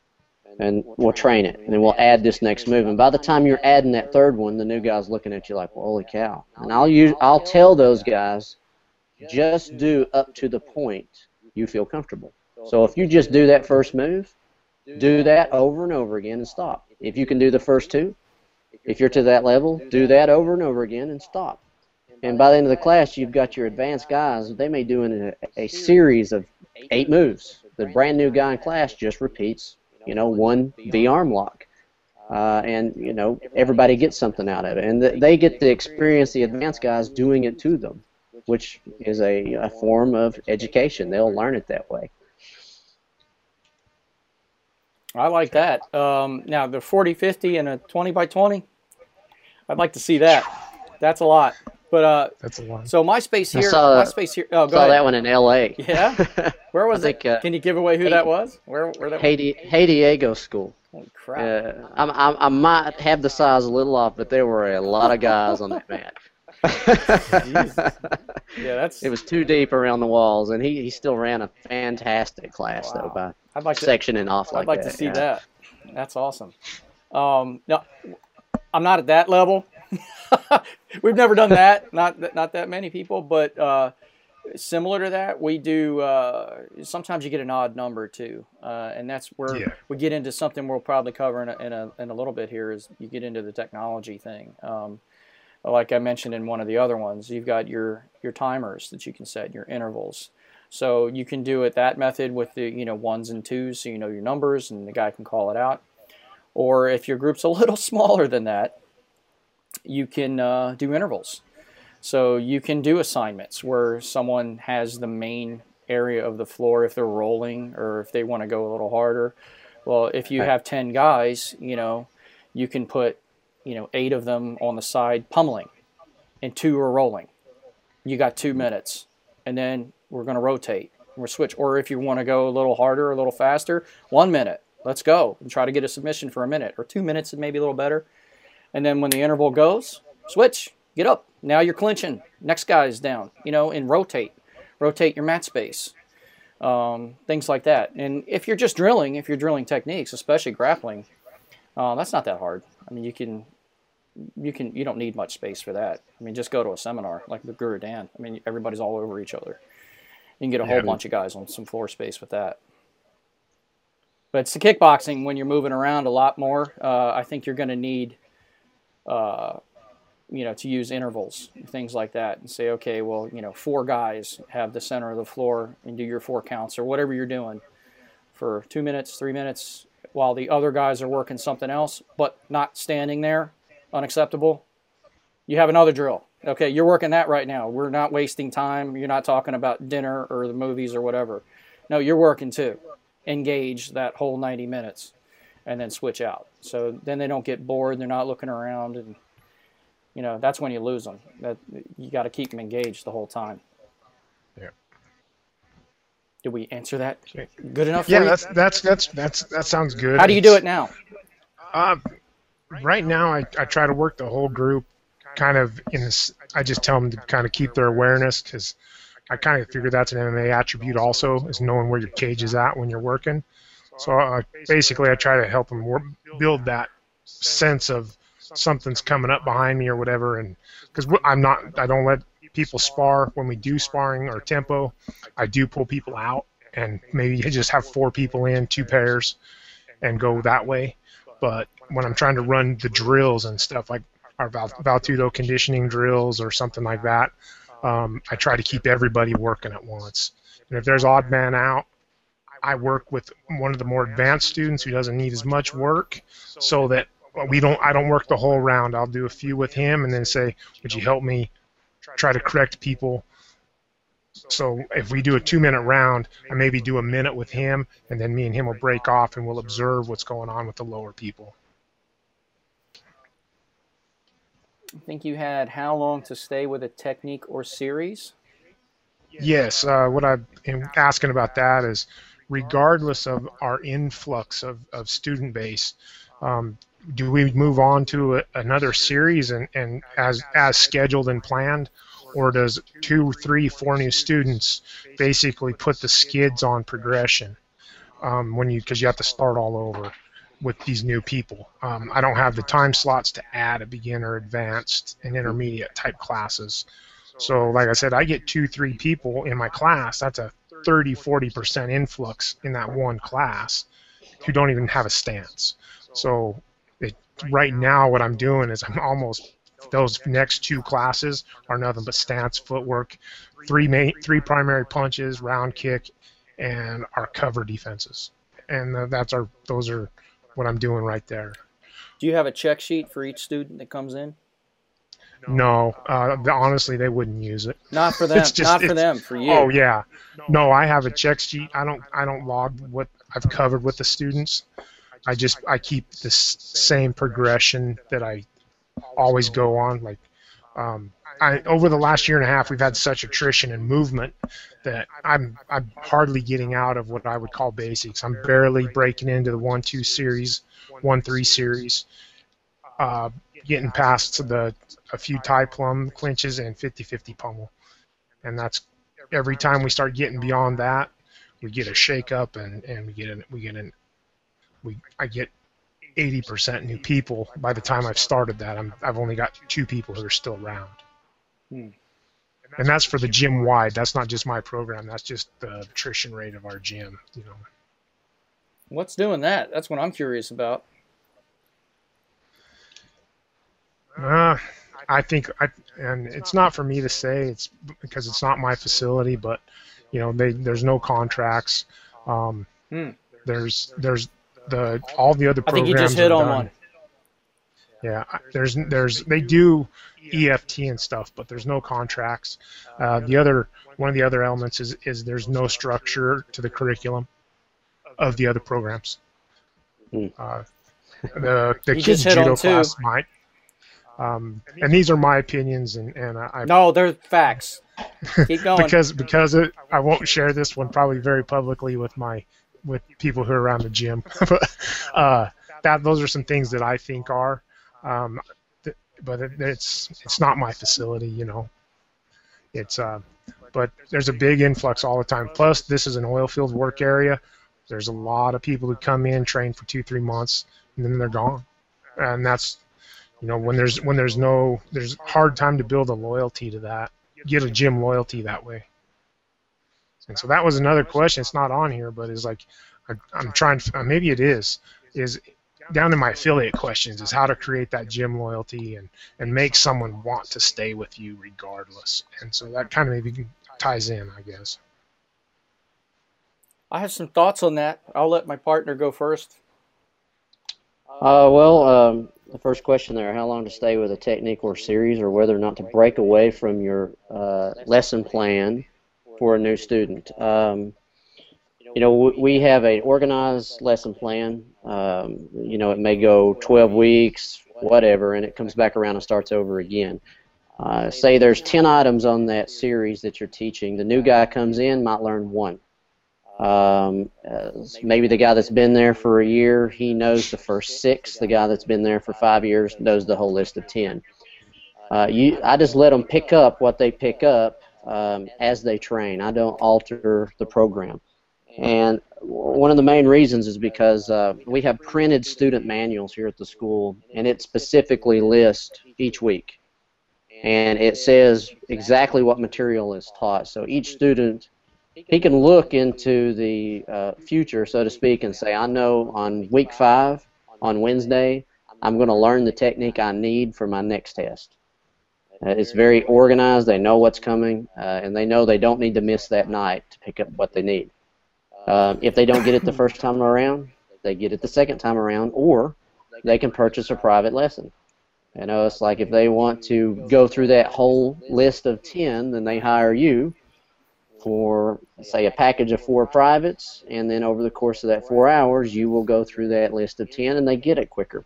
and we'll train it, and then we'll add this next move, and by the time you're adding that third one, the new guy's looking at you like, well, holy cow. And I'll use, I'll tell those guys, just do up to the point you feel comfortable. So if you just do that first move, do that over and over again and stop. If you can do the first two, if you're to that level, do that over and over again and stop. And by the end of the class, you've got your advanced guys. They may do in a, a series of eight moves. The brand new guy in class just repeats, you know, one V-arm lock. Uh, and, you know, everybody gets something out of it. And th they get to experience the advanced guys doing it to them, which is a, a form of education. They'll learn it that way. I like that. Um, now, the forty fifty and a twenty by twenty, I'd like to see that. That's a lot. But uh, That's a lot. So my space here, saw, my space here. Oh, go saw ahead. that one in L A Yeah. Where was I think, it? uh, Can you give away who Hey, that was? Where? Where that? Hey, Hey Diego School. Holy crap. Uh, I'm, I'm, I might have the size a little off, but there were a lot of guys on that mat. Yeah, that's. It was too deep around the walls, and he, he still ran a fantastic class, Wow. though, by I'd like to. sectioning off like I'd like that. to see yeah. that. That's awesome. Um, no, I'm not at that level. We've never done that. Not not that many people, but uh, similar to that, we do. Uh, sometimes you get an odd number too, uh, and that's where Yeah. we get into something we'll probably cover in a, in a in a little bit here. Is you get into the technology thing. Um, like I mentioned in one of the other ones, you've got your your timers that you can set, your intervals. So you can do it that method with the you know ones and twos, so you know your numbers and the guy can call it out. Or if your group's a little smaller than that, you can uh, do intervals. So you can do assignments where someone has the main area of the floor if they're rolling or if they want to go a little harder. Well, if you have ten guys, you know, you can put, you know, eight of them on the side pummeling and two are rolling. You got two minutes. And then we're going to rotate. We're switch. Or if you want to go a little harder, a little faster, one minute. Let's go and try to get a submission for a minute or two minutes and maybe a little better. And then when the interval goes, switch, get up. Now you're clinching. Next guy's down, you know, and rotate. Rotate your mat space. Um, things like that. And if you're just drilling, if you're drilling techniques, especially grappling, uh, that's not that hard. I mean, you can, you can, you don't need much space for that. I mean, just go to a seminar like the Guru Dan. I mean, everybody's all over each other. You can get a whole Yeah. bunch of guys on some floor space with that. But it's the kickboxing when you're moving around a lot more. Uh, I think you're going to need, uh, you know, to use intervals, things like that, and say, okay, well, you know, four guys have the center of the floor and do your four counts or whatever you're doing for two minutes, three minutes, while the other guys are working something else, but not standing there, unacceptable. You have another drill. Okay, you're working that right now. We're not wasting time. You're not talking about dinner or the movies or whatever. No, you're working too. Engage that whole ninety minutes and then switch out. So then they don't get bored. They're not looking around. And, you know, that's when you lose them. That, you got to keep them engaged the whole time. Yeah. Did we answer that Okay. good enough for Yeah, you? that's that's that's that's that sounds good. How do you do it now? Uh, right now, I, I try to work the whole group kind of in this. I just tell them to kind of keep their awareness because I kind of figure that's an M M A attribute also, is knowing where your cage is at when you're working. So uh, basically, I try to help them work, build that sense of something's coming up behind me or whatever. And because I'm not, I don't let people spar. When we do sparring or tempo, I do pull people out and maybe just have four people in, two pairs, and go that way. But when I'm trying to run the drills and stuff like our Val- Valtudo conditioning drills or something like that, um, I try to keep everybody working at once. And if there's odd man out, I work with one of the more advanced students who doesn't need as much work, so that we don't. I don't work the whole round. I'll do a few with him and then say, "Would you help me try to correct people?" So if we do a two-minute round, I maybe do a minute with him, and then me and him will break off and we'll observe what's going on with the lower people. I think you had how long to stay with a technique or series? Yes, uh, what I'm asking about that is, regardless of our influx of, of student base, um, do we move on to a, another series and, and as as scheduled and planned, or does two, three, four new students basically put the skids on progression um, when you because you have to start all over with these new people? Um, I don't have the time slots to add a beginner, advanced, and intermediate type classes. So like I said, I get two, three people in my class. That's a thirty, forty percent influx in that one class who don't even have a stance. So it, right now what I'm doing is I'm almost, those next two classes are nothing but stance, footwork, three main, three primary punches, round kick, and our cover defenses. And uh, that's our, those are what I'm doing right there. Do you have a check sheet for each student that comes in? No, uh, honestly, they wouldn't use it. Not for them. It's just- Not for it's- them. For you. Oh yeah, no, I have a check sheet. I don't, I don't log what I've covered with the students. I just, I keep the s- same progression that I always go on. Like, um, I over the last year and a half, we've had such attrition and movement that I'm, I'm hardly getting out of what I would call basics. I'm barely breaking into the one, two series, one, three series. Uh, getting past the a few tie plum clinches and fifty fifty pummel, and that's every time we start getting beyond that, we get a shake up and, and we get an we get an we I get eighty percent new people. By the time I've started that, I'm, I've only got two people who are still around. Hmm. And that's for the gym wide. That's not just my program. That's just the attrition rate of our gym. You know. What's doing that? That's what I'm curious about. Uh, I think, I, and it's not for me to say. It's because it's not my facility. But you know, they, there's no contracts. Um, Hmm. There's there's the all the other I think programs. you just hit are on done. one. Yeah, there's there's they do E F T and stuff, but there's no contracts. Uh, the other one of the other elements is is there's no structure to the curriculum of the other programs. Uh, the the You kids just hit on judo two. class might. Um, and these are my opinions, and and I No, they're facts. Keep going. because because it, I won't share this one probably very publicly with my with people who are around the gym. But uh, that those are some things that I think are. Um, th- but it, it's it's not my facility, you know. It's uh, but there's a big influx all the time. Plus, this is an oil field work area. There's a lot of people who come in, train for two, three months, and then they're gone. And that's, you know, when there's when there's no there's a hard time to build a loyalty to that. Get a gym loyalty that way. And so that was another question. It's not on here, but it's like I, I'm trying to. Maybe it is. Is down in my affiliate questions is how to create that gym loyalty and, and make someone want to stay with you regardless. And so that kind of maybe ties in, I guess. I have some thoughts on that. I'll let my partner go first. Uh, well, um, the first question there, how long to stay with a technique or series, or whether or not to break away from your uh, lesson plan for a new student. Um, you know, w- we have an organized lesson plan. Um, you know, it may go twelve weeks, whatever, and it comes back around and starts over again. Uh, say there's ten items on that series that you're teaching. The new guy comes in, might learn one. Um, uh, maybe the guy that's been there for a year, he knows the first six. The guy that's been there for five years knows the whole list of ten. Uh, you, I just let them pick up what they pick up um, as they train. I don't alter the program. And one of the main reasons is because uh, we have printed student manuals here at the school, and it specifically lists each week. And it says exactly what material is taught. So each student, he can look into the uh, future, so to speak, and say, I know on week five, on Wednesday, I'm going to learn the technique I need for my next test. Uh, it's very organized. They know what's coming, uh, and they know they don't need to miss that night to pick up what they need. Um, if they don't get it the first time around, they get it the second time around, or they can purchase a private lesson. You know, it's like if they want to go through that whole list of ten, then they hire you for, say, a package of four privates, and then over the course of that four hours, you will go through that list of ten, and they get it quicker.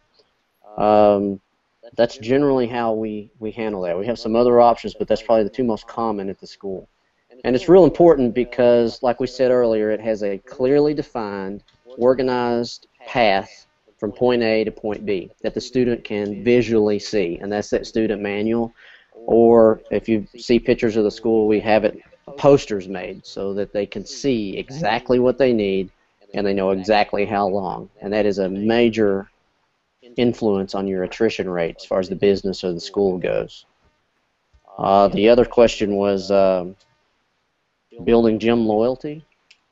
Um, that's generally how we, we handle that. We have some other options, but that's probably the two most common at the school. And it's real important because, like we said earlier, it has a clearly defined, organized path from point A to point B that the student can visually see, and that's that student manual. Or if you see pictures of the school, we have it posters made so that they can see exactly what they need and they know exactly how long. And that is a major influence on your attrition rate as far as the business or the school goes. Uh, the other question was um, building gym loyalty.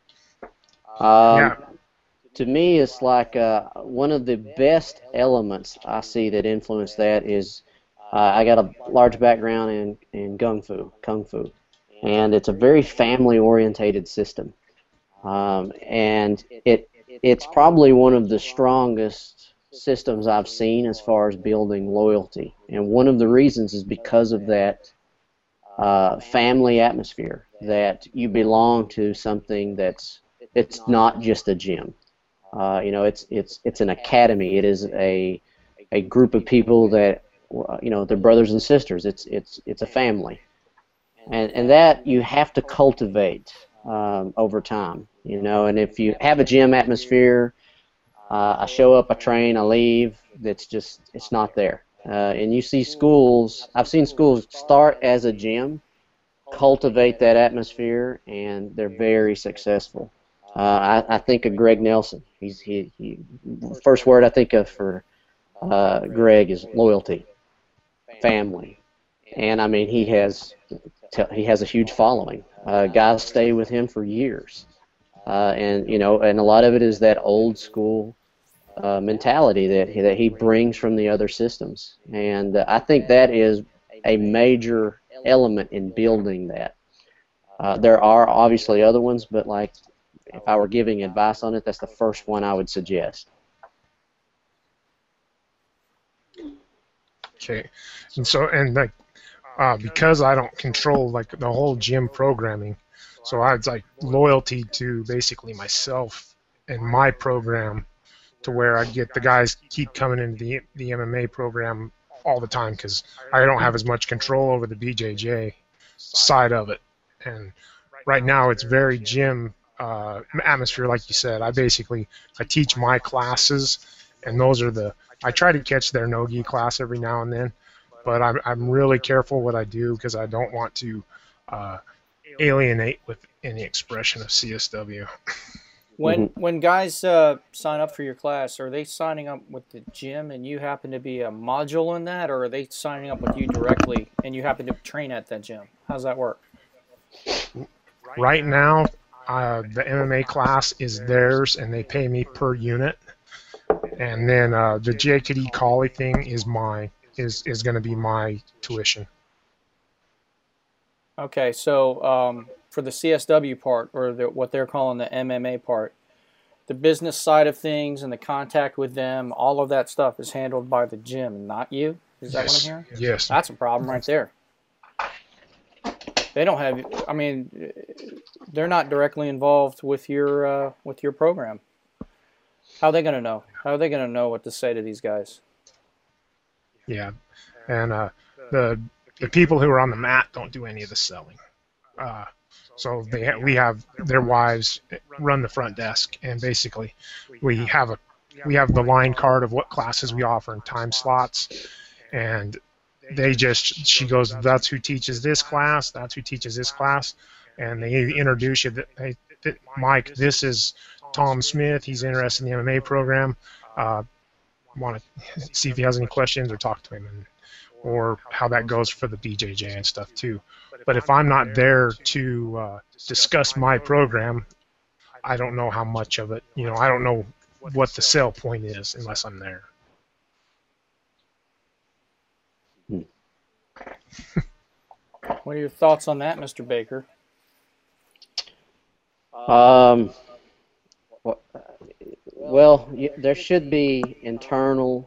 Um, Yeah. To me, it's like uh, one of the best elements I see that influence that is uh, I got a large background in, in Kung Fu, Kung Fu, and it's a very family-orientated system. Um, and it it's probably one of the strongest systems I've seen as far as building loyalty. And one of the reasons is because of that uh, family atmosphere, that you belong to something that's it's not just a gym. Uh, you know, it's it's it's an academy. It is a a group of people that, you know, they're brothers and sisters. It's it's it's a family, and and that you have to cultivate um, over time. You know, and if you have a gym atmosphere, uh, I show up, I train, I leave. That's just it's not there. Uh, and you see schools. I've seen schools start as a gym, cultivate that atmosphere, and they're very successful. Uh, I, I think of Greg Nelson. He's he, he. First word I think of for uh, Greg is loyalty, family, and I mean he has he has a huge following. Uh, guys stay with him for years, uh, and you know, and a lot of it is that old school uh, mentality that he, that he brings from the other systems, and uh, I think that is a major element in building that. Uh, there are obviously other ones, but like if I were giving advice on it, that's the first one I would suggest. Okay, and so and like uh, because I don't control like the whole gym programming, so I was like loyalty to basically myself and my program, to where I get the guys keep coming into the the M M A program all the time because I don't have as much control over the B J J side of it, and right now it's very gym uh, atmosphere, like you said. I basically I teach my classes, and those are the I try to catch their no-gi class every now and then, but I'm, I'm really careful what I do because I don't want to uh, alienate with any expression of C S W. When when guys uh, sign up for your class, are they signing up with the gym and you happen to be a module in that, or are they signing up with you directly and you happen to train at that gym? How's that work? Right now, uh, the M M A class is theirs, and they pay me per unit. And then uh, the J K D Collie thing is my is is going to be my tuition. Okay, so um, for the C S W part, or the, what they're calling the M M A part, the business side of things and the contact with them, all of that stuff is handled by the gym, not you? Is that Yes. what I'm hearing? Yes. That's a problem right there. They don't have, I mean, they're not directly involved with your uh, with your program. How are they going to know? How are they going to know what to say to these guys? Yeah, and uh, the the people who are on the mat don't do any of the selling. Uh, so they ha- we have their wives run the front desk, and basically we have a we have the line card of what classes we offer and time slots, and they just she goes, that's who teaches this class, that's who teaches this class, and they introduce you that, hey, that Mike, this is Tom Smith, he's interested in the M M A program. Uh, want to see if he has any questions or talk to him, and, or how that goes for the B J J and stuff too. But if I'm not there to uh, discuss my program, I don't know how much of it, you know, I don't know what the sell point is unless I'm there. What are your thoughts on that, Mister Baker? Um, well, you, there should be internal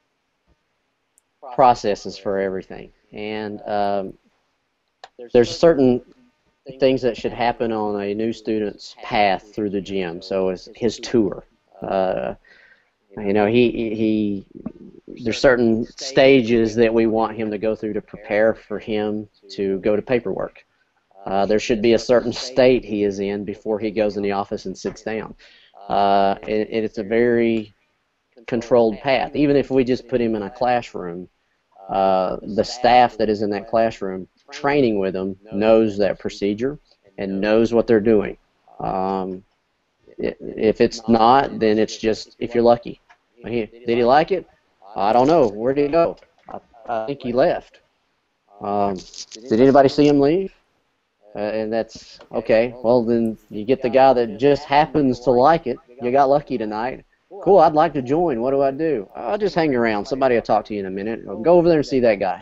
processes for everything, and um, there's certain things that should happen on a new student's path through the gym. So it's his tour. Uh, you know, he he. There's certain stages that we want him to go through to prepare for him to go to paperwork. Uh, there should be a certain state he is in before he goes in the office and sits down. Uh, and, and it's a very controlled path. Even if we just put him in a classroom, uh, the staff that is in that classroom training with him knows that procedure and knows what they're doing. Um, if it's not, then it's just, if you're lucky. Did he like it? I don't know. Where did he go? I, I think he left. Um, did anybody see him leave? Uh, and that's, okay, well then you get the guy that just happens to like it. You got lucky tonight. Cool, I'd like to join. What do I do? I'll just hang around. Somebody will talk to you in a minute. Go over there and see that guy.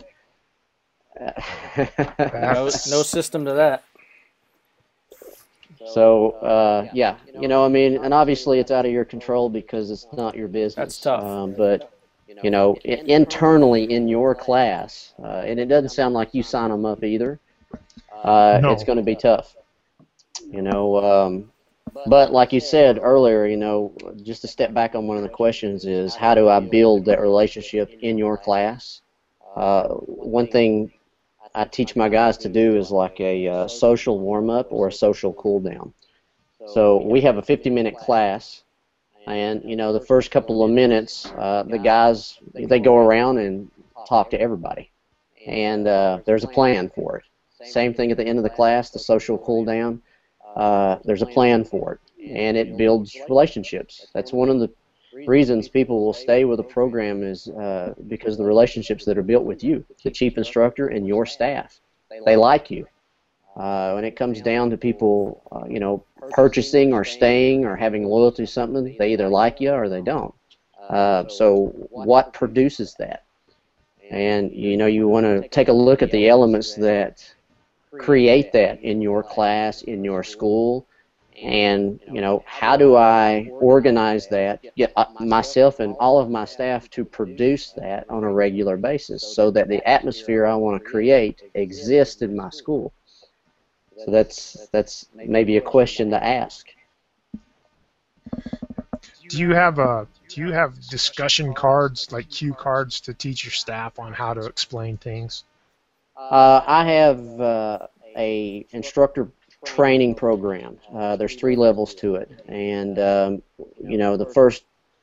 no, no system to that. So, uh, yeah, you know, I mean, and obviously it's out of your control because it's not your business. That's tough. Um, but, you know, I- internally in your class, uh, and it doesn't sound like you sign them up either, uh, No. it's going to be tough. You know, um, but like you said earlier, you know, just to step back on one of the questions is, how do I build that relationship in your class? Uh, one thing I teach my guys to do is like a uh, social warm-up or a social cool-down. So we have a fifty-minute class, and, you know, the first couple of minutes, uh, the guys, they go around and talk to everybody. And uh, there's a plan for it. Same thing at the end of the class, the social cool-down. Uh, there's a plan for it. and it builds relationships. That's one of the reasons people will stay with a program is uh, because the relationships that are built with you, the chief instructor and your staff. They like you. Uh, when it comes down to people, uh, you know, purchasing or staying or having loyalty to something, they either like you or they don't. Uh, so what produces that? And, you know, you want to take a look at the elements that create that in your class, in your school, and, you know, how do I organize that, get myself and all of my staff to produce that on a regular basis so that the atmosphere I want to create exists in my school. So that's, that's maybe a question to ask. Do you have a do you have discussion cards, like cue cards, to teach your staff on how to explain things? Uh, I have uh, a instructor training program. Uh, there's three levels to it, and um, you know, the first,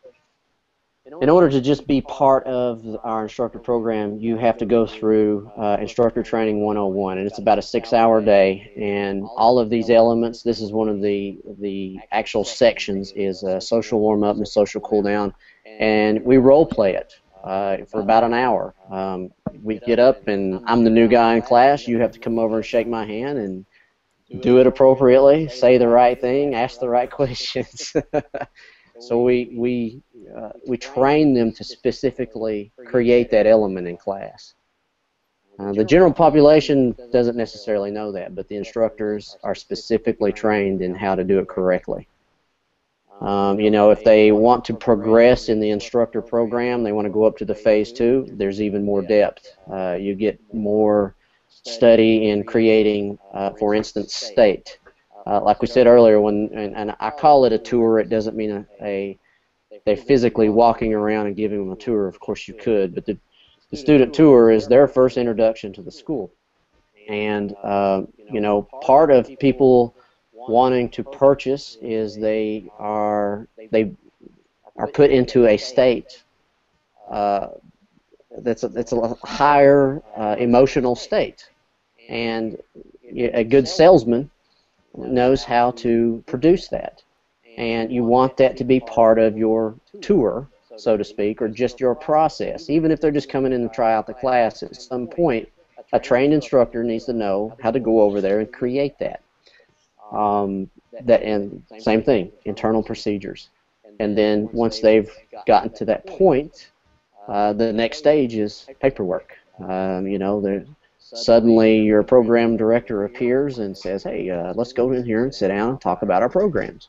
in order to just be part of our instructor program, you have to go through uh, Instructor Training one oh one, and it's about a six-hour day. And all of these elements, this is one of the the actual sections, is a social warm-up and a social cool-down, and we role-play it uh, for about an hour. Um, we get up, and I'm the new guy in class. You have to come over and shake my hand and do it appropriately, say the right thing, ask the right questions. So we we uh, we train them to specifically create that element in class. Uh, the general population doesn't necessarily know that, but the instructors are specifically trained in how to do it correctly. Um, you know, if they want to progress in the instructor program, they want to go up to the phase two, there's even more depth. Uh, you get more study in creating, uh, for instance, state. Uh, like we said earlier, when and, and I call it a tour, it doesn't mean a, a they're physically walking around and giving them a tour. Of course you could, but the, the student tour is their first introduction to the school. And, uh, you know, part of people wanting to purchase is they are, they are put into a state uh, that's, a, that's a higher uh, emotional state. And a good salesman knows how to produce that, and you want that to be part of your tour, so to speak, or just your process. Even if they're just coming in to try out the class, at some point a trained instructor needs to know how to go over there and create that. Um, that and same thing, internal procedures. And then once they've gotten to that point, uh, the next stage is paperwork. Um, you know, there's suddenly your program director appears and says, hey, uh, let's go in here and sit down and talk about our programs.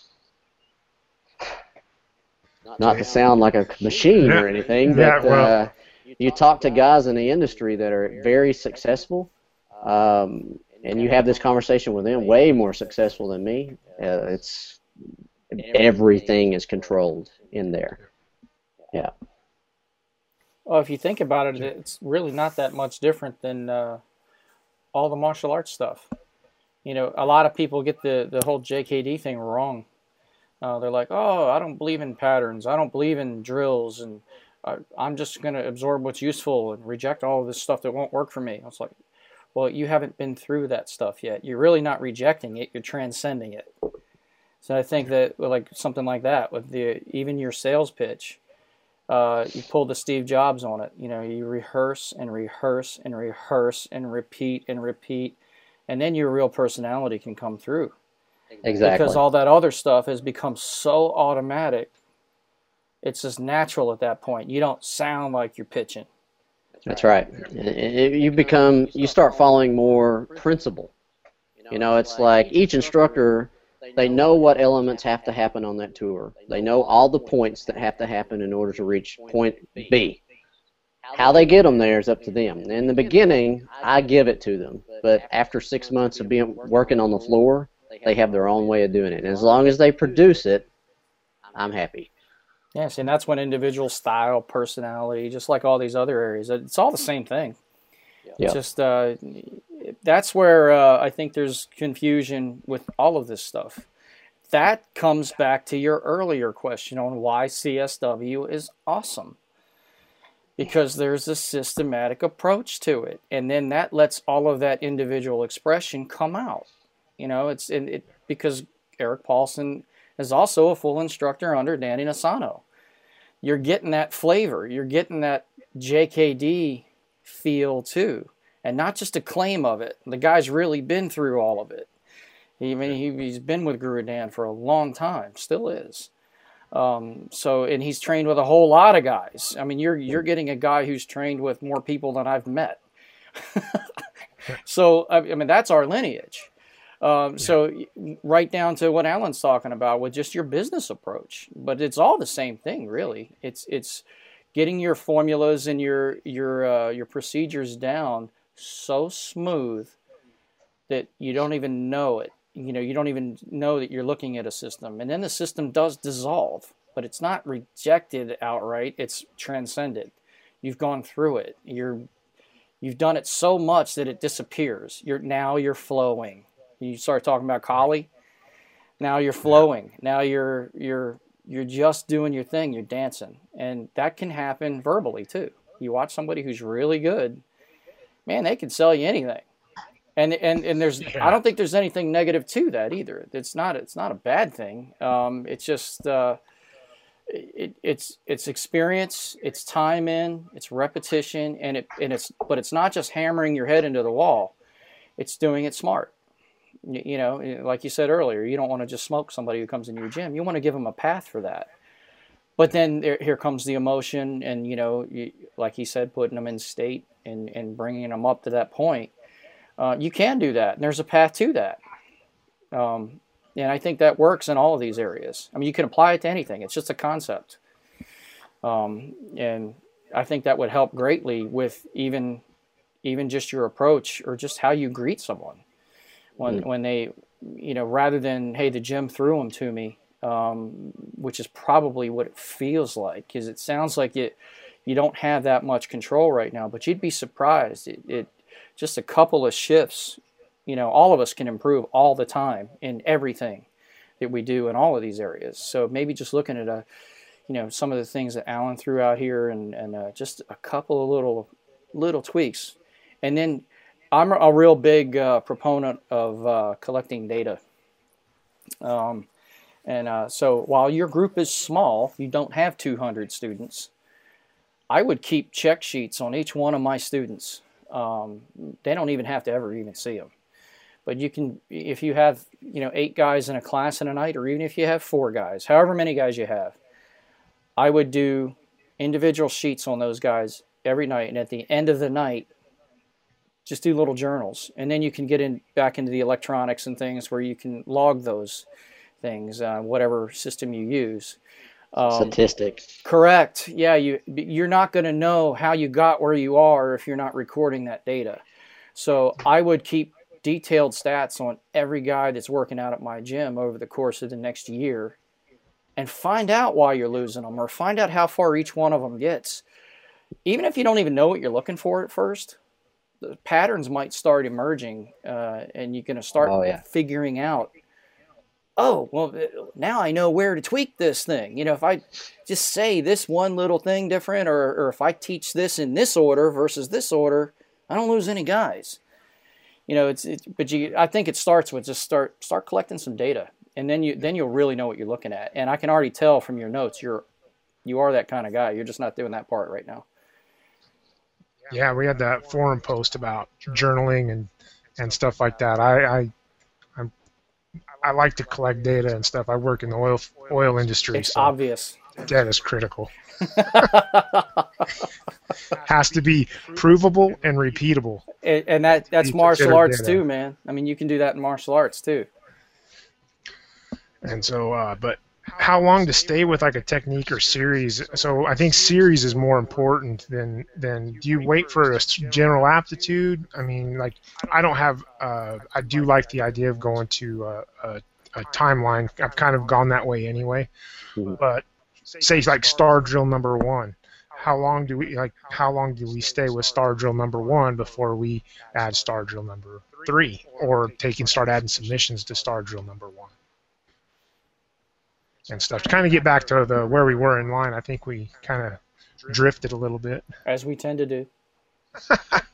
Not to sound like a machine or anything, but uh, you talk to guys in the industry that are very successful, um, and you have this conversation with them, way more successful than me. Uh, it's everything is controlled in there. Yeah. Well, if you think about it, it's really not that much different than uh, all the martial arts stuff. You know, a lot of people get the, the whole J K D thing wrong. Uh, they're like, oh, I don't believe in patterns. I don't believe in drills. And I, I'm just going to absorb what's useful and reject all of this stuff that won't work for me. I was like, well, you haven't been through that stuff yet. You're really not rejecting it. You're transcending it. So I think that, like something like that, with the even your sales pitch, Uh, you pull the Steve Jobs on it. You know, you rehearse and rehearse and rehearse and repeat and repeat, and then your real personality can come through. Exactly. Because all that other stuff has become so automatic. It's just natural at that point. You don't sound like you're pitching. That's right. You become, you start following more principle. You know, it's like each instructor, they know what elements have to happen on that tour. They know all the points that have to happen in order to reach point B. How they get them there is up to them. In the beginning, I give it to them, but after six months of being working on the floor, they have their own way of doing it. And as long as they produce it, I'm happy. Yes, and that's when individual style, personality, just like all these other areas, it's all the same thing. Yeah. Just uh, that's where uh, I think there's confusion with all of this stuff. That comes back to your earlier question on why C S W is awesome. Because there's a systematic approach to it, and then that lets all of that individual expression come out. You know, it's it, it because Eric Paulson is also a full instructor under Danny Nasano. You're getting that flavor. You're getting that J K D feel too, and not just a claim of it. The guy's really been through all of it. He, I mean, he, he's been with Gruadan for a long time, still is. Um, so, and he's trained with a whole lot of guys. I mean, you're you're getting a guy who's trained with more people than I've met. So, I mean, that's our lineage. Um, so, right down to what Alan's talking about with just your business approach. But it's all the same thing, really. It's it's getting your formulas and your your uh, your procedures down so smooth that you don't even know it. You know, you don't even know that you're looking at a system. And then the system does dissolve, but it's not rejected outright. It's transcended. You've gone through it. You're, you've done it so much that it disappears. You're now you're flowing. You start talking about Kali. Now you're flowing. Now you're you're you're just doing your thing. You're dancing, and that can happen verbally too. You watch somebody who's really good, man. They can sell you anything. And and and there's yeah. I don't think there's anything negative to that either. It's not it's not a bad thing. Um, it's just uh, it, it's it's experience, it's time in, it's repetition, and it and it's but it's not just hammering your head into the wall. It's doing it smart. You, you know, like you said earlier, you don't want to just smoke somebody who comes into your gym. You want to give them a path for that. But then there, here comes the emotion, and you know, you, like he said, putting them in state and and bringing them up to that point. Uh, you can do that, and there's a path to that. Um, and I think that works in all of these areas. I mean, you can apply it to anything. It's just a concept. Um, and I think that would help greatly with even even just your approach or just how you greet someone. When, mm. when they, you know, rather than, hey, the gym threw them to me, um, which is probably what it feels like, because it sounds like it, you don't have that much control right now, but you'd be surprised. It, it Just a couple of shifts, you know, all of us can improve all the time in everything that we do in all of these areas. So maybe just looking at a, you know, some of the things that Alan threw out here and, and uh, just a couple of little, little tweaks. And then I'm a real big uh, proponent of uh, collecting data. Um, and uh, so while your group is small, you don't have two hundred students, I would keep check sheets on each one of my students. Um, they don't even have to ever even see them. But you can, if you have, you know, eight guys in a class in a night, or even if you have four guys, however many guys you have, I would do individual sheets on those guys every night. And at the end of the night, just do little journals. And then you can get in back into the electronics and things where you can log those things, uh, whatever system you use. Um, Statistics. Correct. Yeah, you, you're not going to know how you got where you are if you're not recording that data. So I would keep detailed stats on every guy that's working out at my gym over the course of the next year and find out why you're losing them or find out how far each one of them gets. Even if you don't even know what you're looking for at first, the patterns might start emerging uh, and you're going to start oh, yeah. figuring out, oh, well, now I know where to tweak this thing. You know, if I just say this one little thing different, or, or if I teach this in this order versus this order, I don't lose any guys. You know, it's, it, but you, I think it starts with just start, start collecting some data, and then you, then you'll really know what you're looking at. And I can already tell from your notes, you're, you are that kind of guy. You're just not doing that part right now. Yeah, we had that forum post about journaling and, and stuff like that. I, I I'm I like to collect data and stuff. I work in the oil oil industry. It's so obvious. That is critical. Has to be provable and repeatable. And, and that that's martial arts data. too, man. I mean, you can do that in martial arts too. And so, uh, but how long to stay with like a technique or series? So I think series is more important than than. Do you wait for a general aptitude? I mean, like I don't have. Uh, I do like the idea of going to a, a, a timeline. I've kind of gone that way anyway. Mm-hmm. But say like star drill number one. How long do we like? How long do we stay with star drill number one before we add star drill number three, or take and start adding submissions to star drill number one? And stuff to kind of get back to the where we were in line. I think we kind of drifted a little bit, as we tend to do.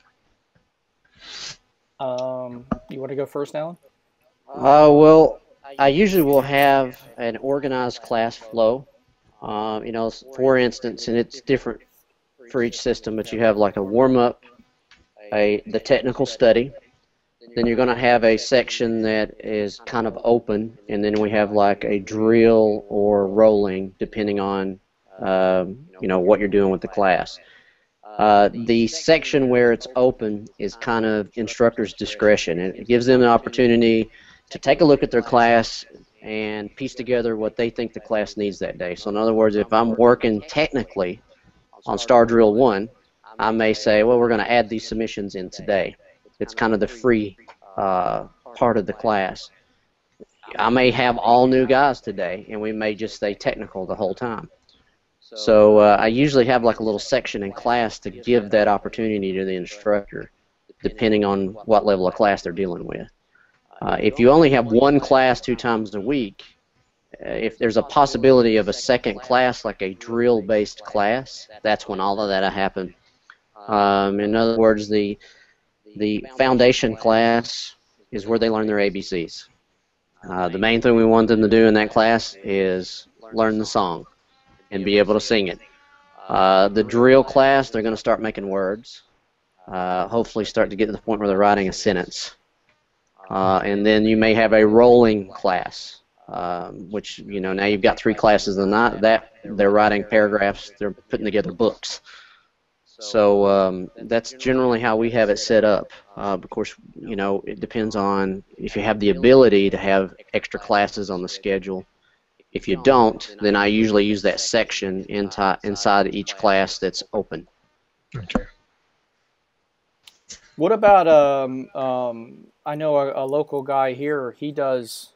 um, you want to go first, Alan? Uh, well, I usually will have an organized class flow. Uh, you know, for instance, and it's different for each system, but you have like a warm-up, a the technical study, then you're going to have a section that is kind of open, and then we have like a drill or rolling, depending on um, you know what you're doing with the class. Uh, the section where it's open is kind of instructor's discretion, and it gives them the opportunity to take a look at their class and piece together what they think the class needs that day. So in other words, if I'm working technically on Star Drill one, I may say, well, we're going to add these submissions in today. It's kind of the free uh, part of the class. I may have all new guys today, and we may just stay technical the whole time. So uh, I usually have like a little section in class to give that opportunity to the instructor, depending on what level of class they're dealing with. Uh, if you only have one class two times a week, uh, if there's a possibility of a second class, like a drill-based class, that's when all of that will happen. Um, in other words, the the foundation class is where they learn their A B Cs. Uh, the main thing we want them to do in that class is learn the song and be able to sing it. Uh, the drill class, they're going to start making words. Uh, hopefully start to get to the point where they're writing a sentence. Uh, and then you may have a rolling class, um, which, you know, now you've got three classes a night. That they're writing paragraphs, they're putting together books. So um, that's generally how we have it set up. Uh, of course, you know, it depends on if you have the ability to have extra classes on the schedule. If you don't, then I usually use that section inside inside each class that's open. Okay. What about, um, um, I know a, a local guy here, he does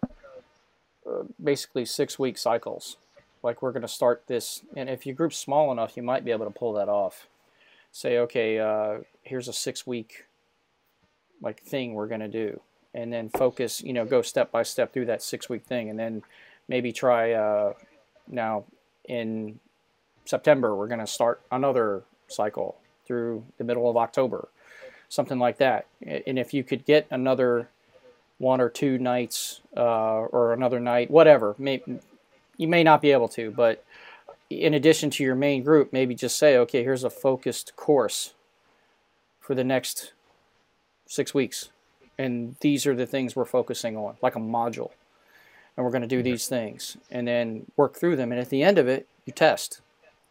uh, basically six-week cycles. Like we're going to start this, and if your group's small enough, you might be able to pull that off. Say, okay, uh, here's a six-week like thing we're going to do, and then focus, you know, go step by step through that six-week thing, and then maybe try uh, now in September we're going to start another cycle through the middle of October, something like that. And if you could get another one or two nights uh, or another night, whatever, may, you may not be able to, but in addition to your main group, maybe just say, okay, here's a focused course for the next six weeks. And these are the things we're focusing on, like a module. And we're going to do these things and then work through them. And at the end of it, you test.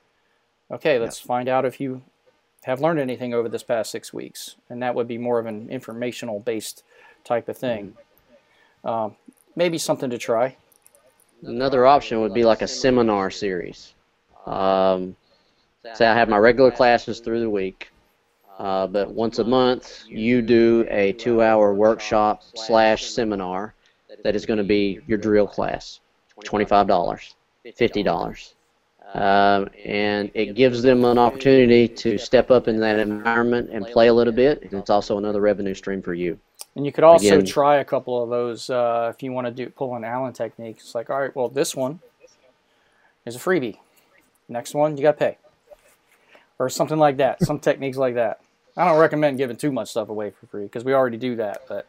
Okay, let's yeah. find out if you have learned anything over this past six weeks. And that would be more of an informational-based type of thing. Um, maybe something to try. Another option would be like a seminar series. Um, say I have my regular classes through the week, uh, but once a month you do a two-hour workshop slash seminar that is going to be your drill class, twenty-five dollars, fifty dollars. Uh, and it gives them an opportunity to step up in that environment and play a little bit, and it's also another revenue stream for you. And you could also Again, try a couple of those uh, if you want to do pull an Allen technique. It's like, all right, well, this one is a freebie. Next one, you got to pay. Or something like that, some techniques like that. I don't recommend giving too much stuff away for free because we already do that, but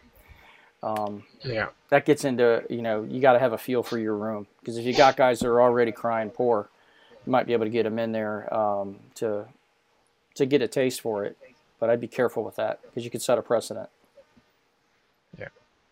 um, yeah, that gets into, you know, you got to have a feel for your room. Because if you got guys that are already crying poor, you might be able to get them in there um, to to get a taste for it. But I'd be careful with that because you could set a precedent. Yeah.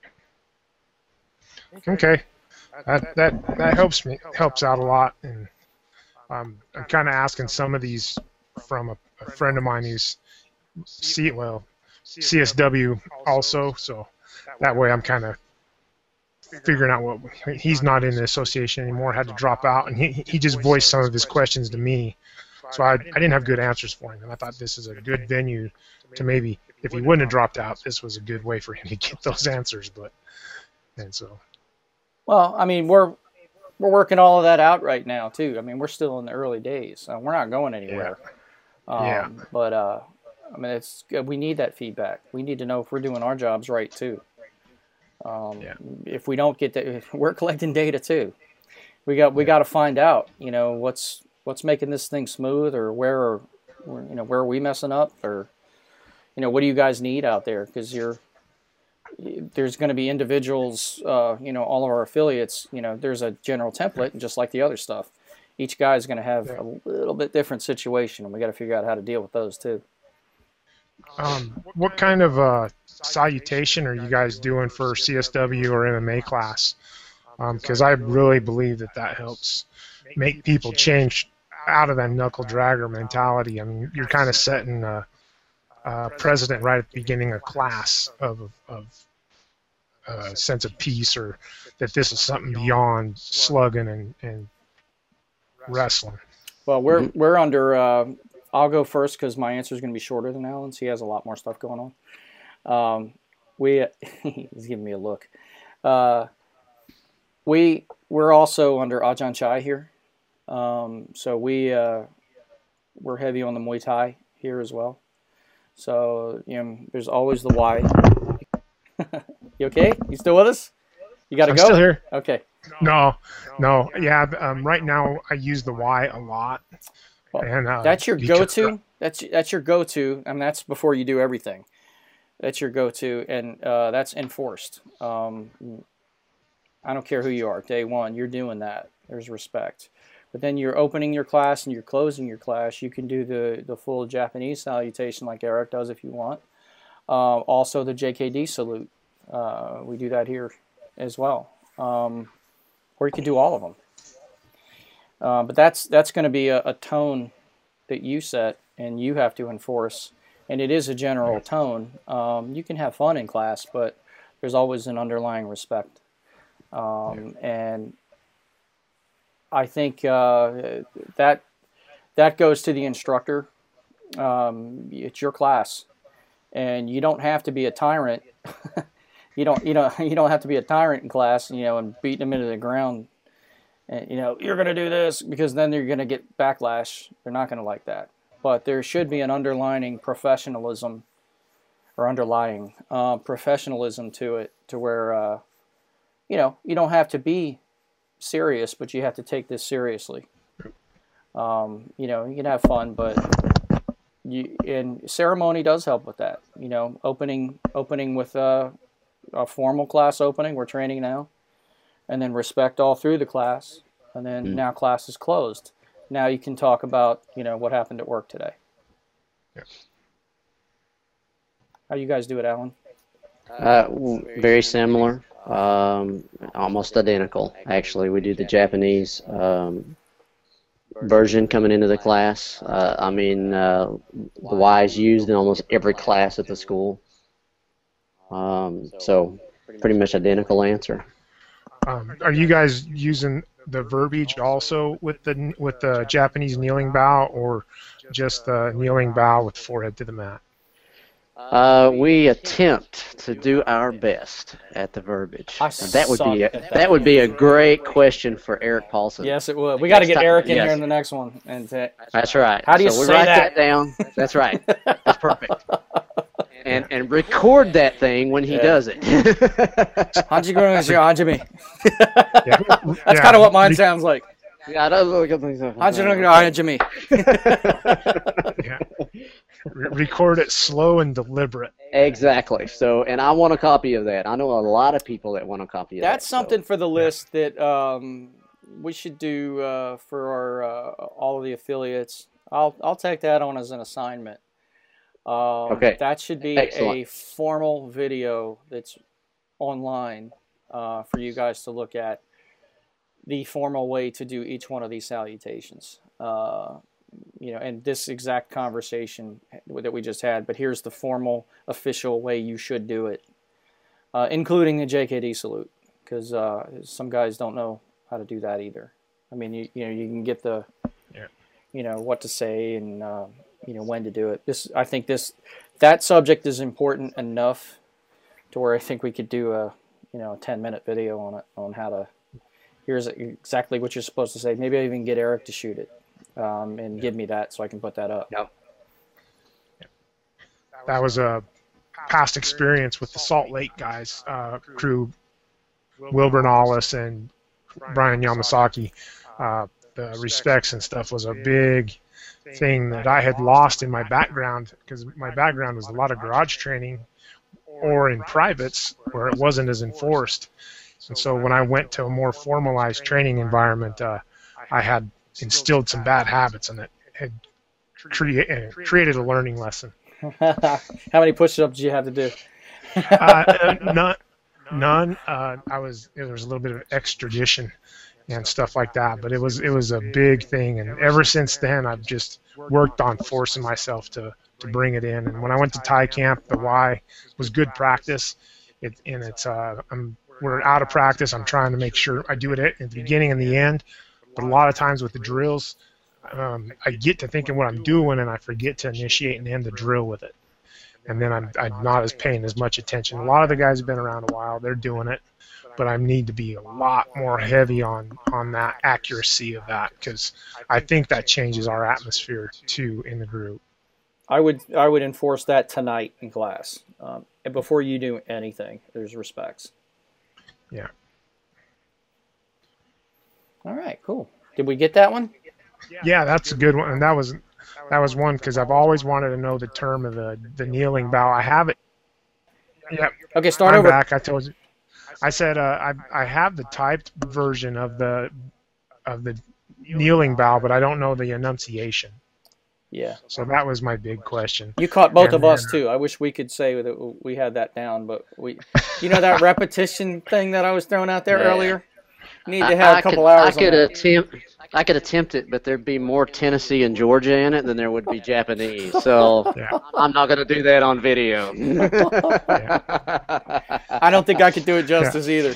Okay. That that that helps me helps out a lot, and um, I'm kind of asking some of these from a, a friend of mine who's C well C S W also, so that way I'm kind of figuring out what he's not in the association anymore, had to drop out, and he he just voiced some of his questions to me, so I I didn't have good answers for him, and I thought this is a good venue to maybe, if he wouldn't have dropped out, this was a good way for him to get those answers, but and so. Well, I mean, we're we're working all of that out right now too. I mean, we're still in the early days. So we're not going anywhere. Yeah. Um, yeah. But uh, I mean, it's we need that feedback. We need to know if we're doing our jobs right too. Um, yeah. If we don't get that, we're collecting data too. We got we yeah. got to find out. You know, what's what's making this thing smooth, or where are you know where are we messing up, or you know what do you guys need out there? Because you're there's going to be individuals, uh, you know, all of our affiliates, you know, there's a general template, just like the other stuff. Each guy is going to have a little bit different situation, and we got to figure out how to deal with those too. Um, what kind of uh, salutation are you guys doing for C S W or M M A class? Because um, I really believe that that helps make people change out of that knuckle dragger mentality. I mean, you're kind of setting a, a precedent right at the beginning of class of, of a sense of peace, or that this is something beyond slugging and, and wrestling. Well, we're mm-hmm. we're under. Uh, I'll go first because my answer is going to be shorter than Alan's. He has a lot more stuff going on. Um, we he's giving me a look. Uh, we we're also under Ajahn Chai here, um, so we uh, we're heavy on the Muay Thai here as well. So you know, there's always the Y. You okay? You still with us? You got to go. I'm still here. Okay. No, no, yeah. Um, right now I use the Y a lot. Well, and, uh, that's your go-to. That's that's your go-to. I mean, that's before you do everything. That's your go-to, and uh, that's enforced. Um, I don't care who you are. Day one, you're doing that. There's respect. But then you're opening your class and you're closing your class. You can do the the full Japanese salutation like Eric does if you want. Uh, also the J K D salute. Uh, we do that here as well. Um, or you can do all of them. Uh, but that's that's going to be a, a tone that you set and you have to enforce. And it is a general tone. Um, you can have fun in class, but there's always an underlying respect. Um, and I think uh, that that goes to the instructor. Um, it's your class, and you don't have to be a tyrant. you don't you know you don't have to be a tyrant in class, you know, and beating them into the ground. And, you know, you're going to do this, because then you're going to get backlash. They're not going to like that. But there should be an underlining professionalism, or underlying uh, professionalism to it, to where, uh, you know, you don't have to be serious, but you have to take this seriously. Um, you know, you can have fun, but you, and ceremony does help with that. You know, opening opening with a, a formal class opening. We're training now. And then respect all through the class, and then mm. now class is closed. Now you can talk about, you know, what happened at work today. Yeah. How do you guys do it, Alan? Uh, very similar, um, almost identical. Actually, we do the Japanese um, version coming into the class. Uh, I mean, uh, the Y is used in almost every class at the school. Um, so, pretty much identical answer. Um, are you guys using the verbiage also with the with the Japanese kneeling bow, or just the kneeling bow with forehead to the mat? Uh, we attempt to do our best at the verbiage. I that would be a, that. that would be a great question for Eric Paulson. Yes, it would. We got to get Eric in yes. here in the next one. And to, that's right. How do you so say we write that? that down? That's right. That's perfect. And and record that thing when he yeah. does it. That's kind of what mine sounds like. Yeah, that's what yeah. Re- record it slow and deliberate. Exactly. So, and I want a copy of that. I know a lot of people that want a copy of That's that. That's something so. for the list that um, we should do uh, for our uh, all of the affiliates. I'll I'll take that on as an assignment. Um, okay. That should be Excellent. a formal video that's online uh, for you guys to look at. The formal way to do each one of these salutations. Uh, you know, and this exact conversation that we just had, but here's the formal, official way you should do it, uh, including the J K D salute, because uh, some guys don't know how to do that either. I mean, you, you know, you can get the, yeah. you know, what to say and, uh, you know, when to do it. This, I think this, that subject is important enough to where I think we could do a, you know, a ten minute video on it, on how to, here's exactly what you're supposed to say. Maybe I even get Eric to shoot it. Um, and yeah. give me that so I can put that up. Yep. That was a past experience with the Salt Lake guys, uh, crew, Wilbur Nollis and Brian Yamasaki. Uh, the respects and stuff was a big thing that I had lost in my background, because my background was a lot of garage training or in privates where it wasn't as enforced. And so when I went to a more formalized training environment, uh, I had instilled some bad habits, and it had crea- created a learning lesson. How many push-ups did you have to do? uh, none. None. Uh, I was. There was a little bit of extradition and stuff like that, but it was it was a big thing. And ever since then, I've just worked on forcing myself to to bring it in. And when I went to Thai camp, the Y was good practice. It and it's uh, I'm we're out of practice. I'm trying to make sure I do it at, at the beginning and the end. But a lot of times with the drills, um, I get to thinking what I'm doing, and I forget to initiate and end the drill with it. And then I'm, I'm not as paying as much attention. A lot of the guys have been around a while. They're doing it. But I need to be a lot more heavy on, on that accuracy of that, because I think that changes our atmosphere, too, in the group. I would I would enforce that tonight in class. Um, and before you do anything, there's respects. Yeah. All right, cool. Did we get that one? Yeah, that's a good one. And that was that was one because I've always wanted to know the term of the, the kneeling bow. I have it. Yep. Okay, start I'm over. back. I told you. I said uh, I I have the typed version of the of the kneeling bow, but I don't know the enunciation. Yeah. So that was my big question. You caught both And of us then- too. I wish we could say that we had that down, but we, you know, that repetition thing that I was throwing out there Yeah. earlier. You need to have I a couple could, hours. I could on that. attempt. I could attempt it, but there'd be more Tennessee and Georgia in it than there would be Japanese. So Yeah. I'm not going to do that on video. I don't think I could do it justice either.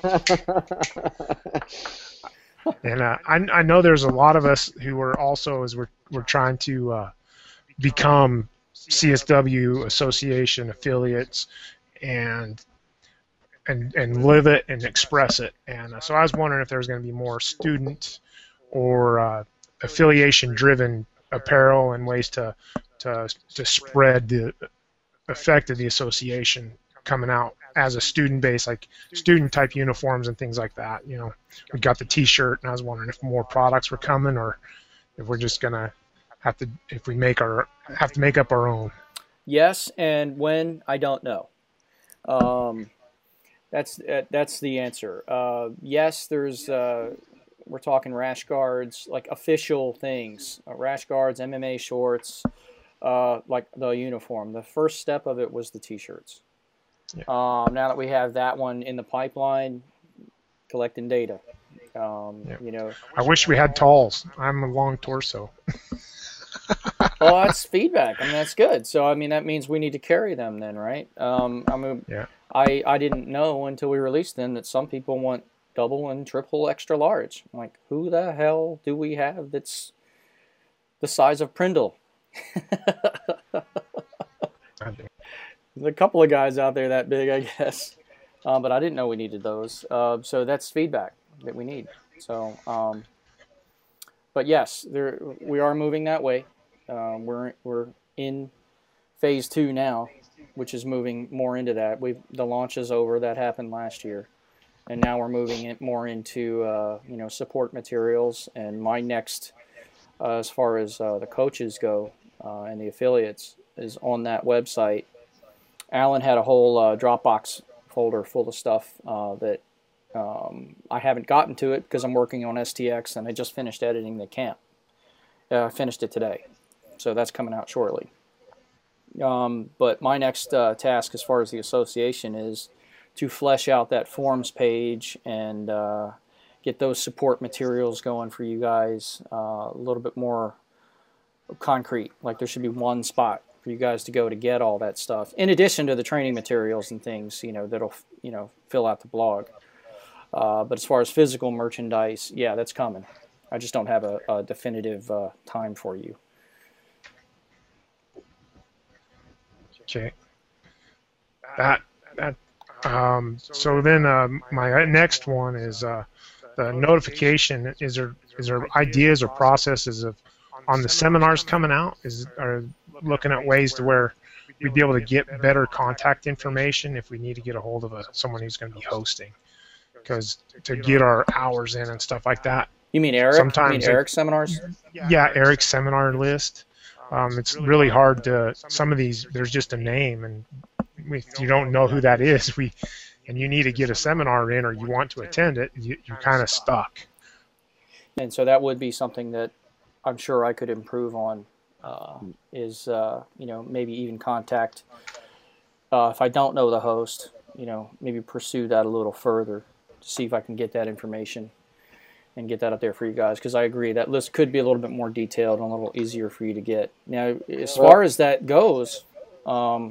And uh, I, I know there's a lot of us who are also, as we're, we're trying to uh, become C S W association affiliates and and and live it and express it. And uh, so I was wondering if there's going to be more student or uh, affiliation-driven apparel and ways to to to spread the effect of the association coming out as a student base, like student type uniforms and things like that. You know, we got the T-shirt, and I was wondering if more products were coming, or if we're just gonna have to, if we make our have to make up our own. Yes, and when, I don't know. Um, that's uh, that's the answer. Uh, yes, there's uh, we're talking rash guards, like official things, uh, rash guards, M M A shorts, uh, like the uniform. The first step of it was the T-shirts. Yeah. Um, now that we have that one in the pipeline, collecting data. Um, Yeah. You know, I wish we had talls. I'm a long torso. well, that's feedback. I mean, that's good. So, I mean, that means we need to carry them then, right? Um, I mean, Yeah. I, I didn't know until we released them that some people want double and triple extra large. I'm like, who the hell do we have that's the size of Prindle? There's a couple of guys out there that big, I guess. Um, but I didn't know we needed those. Uh, so that's feedback that we need. So, um, but yes, there we are moving that way. Um, we're we're in phase two now, which is moving more into that. We the launch is over. That happened last year, and now we're moving it more into uh, you know support materials. And my next, uh, as far as uh, the coaches go uh, and the affiliates, is on that website. Alan had a whole uh, Dropbox folder full of stuff uh, that um, I haven't gotten to it because I'm working on S T X and I just finished editing the camp. Uh, I finished it today, so that's coming out shortly. Um, but my next uh, task as far as the association is to flesh out that forums page and uh, get those support materials going for you guys uh, a little bit more concrete. Like there should be one spot for you guys to go to get all that stuff, in addition to the training materials and things, you know, that'll, you know, fill out the blog. Uh, but as far as physical merchandise, yeah, that's coming. I just don't have a, a definitive uh, time for you. Okay. That that. Um, so then uh, my next one is uh, the notification. Is there is there ideas or processes of on the seminars coming out? Is are looking at ways to where we'd be able to get better contact information if we need to get a hold of a, someone who's going to be hosting, because to get our hours in and stuff like that. You mean Eric? Sometimes you mean it- Eric's seminars? Yeah, Eric's seminar list. Um, it's really hard to, some of these, there's just a name, and if you don't know who that is, we and you need to get a seminar in or you want to attend it, you, you're kind of stuck. And so that would be something that I'm sure I could improve on. Uh, is uh, you know, maybe even contact uh, if I don't know the host, you know, maybe pursue that a little further to see if I can get that information and get that up there for you guys, because I agree that list could be a little bit more detailed and a little easier for you to get. Now, as far as that goes, um,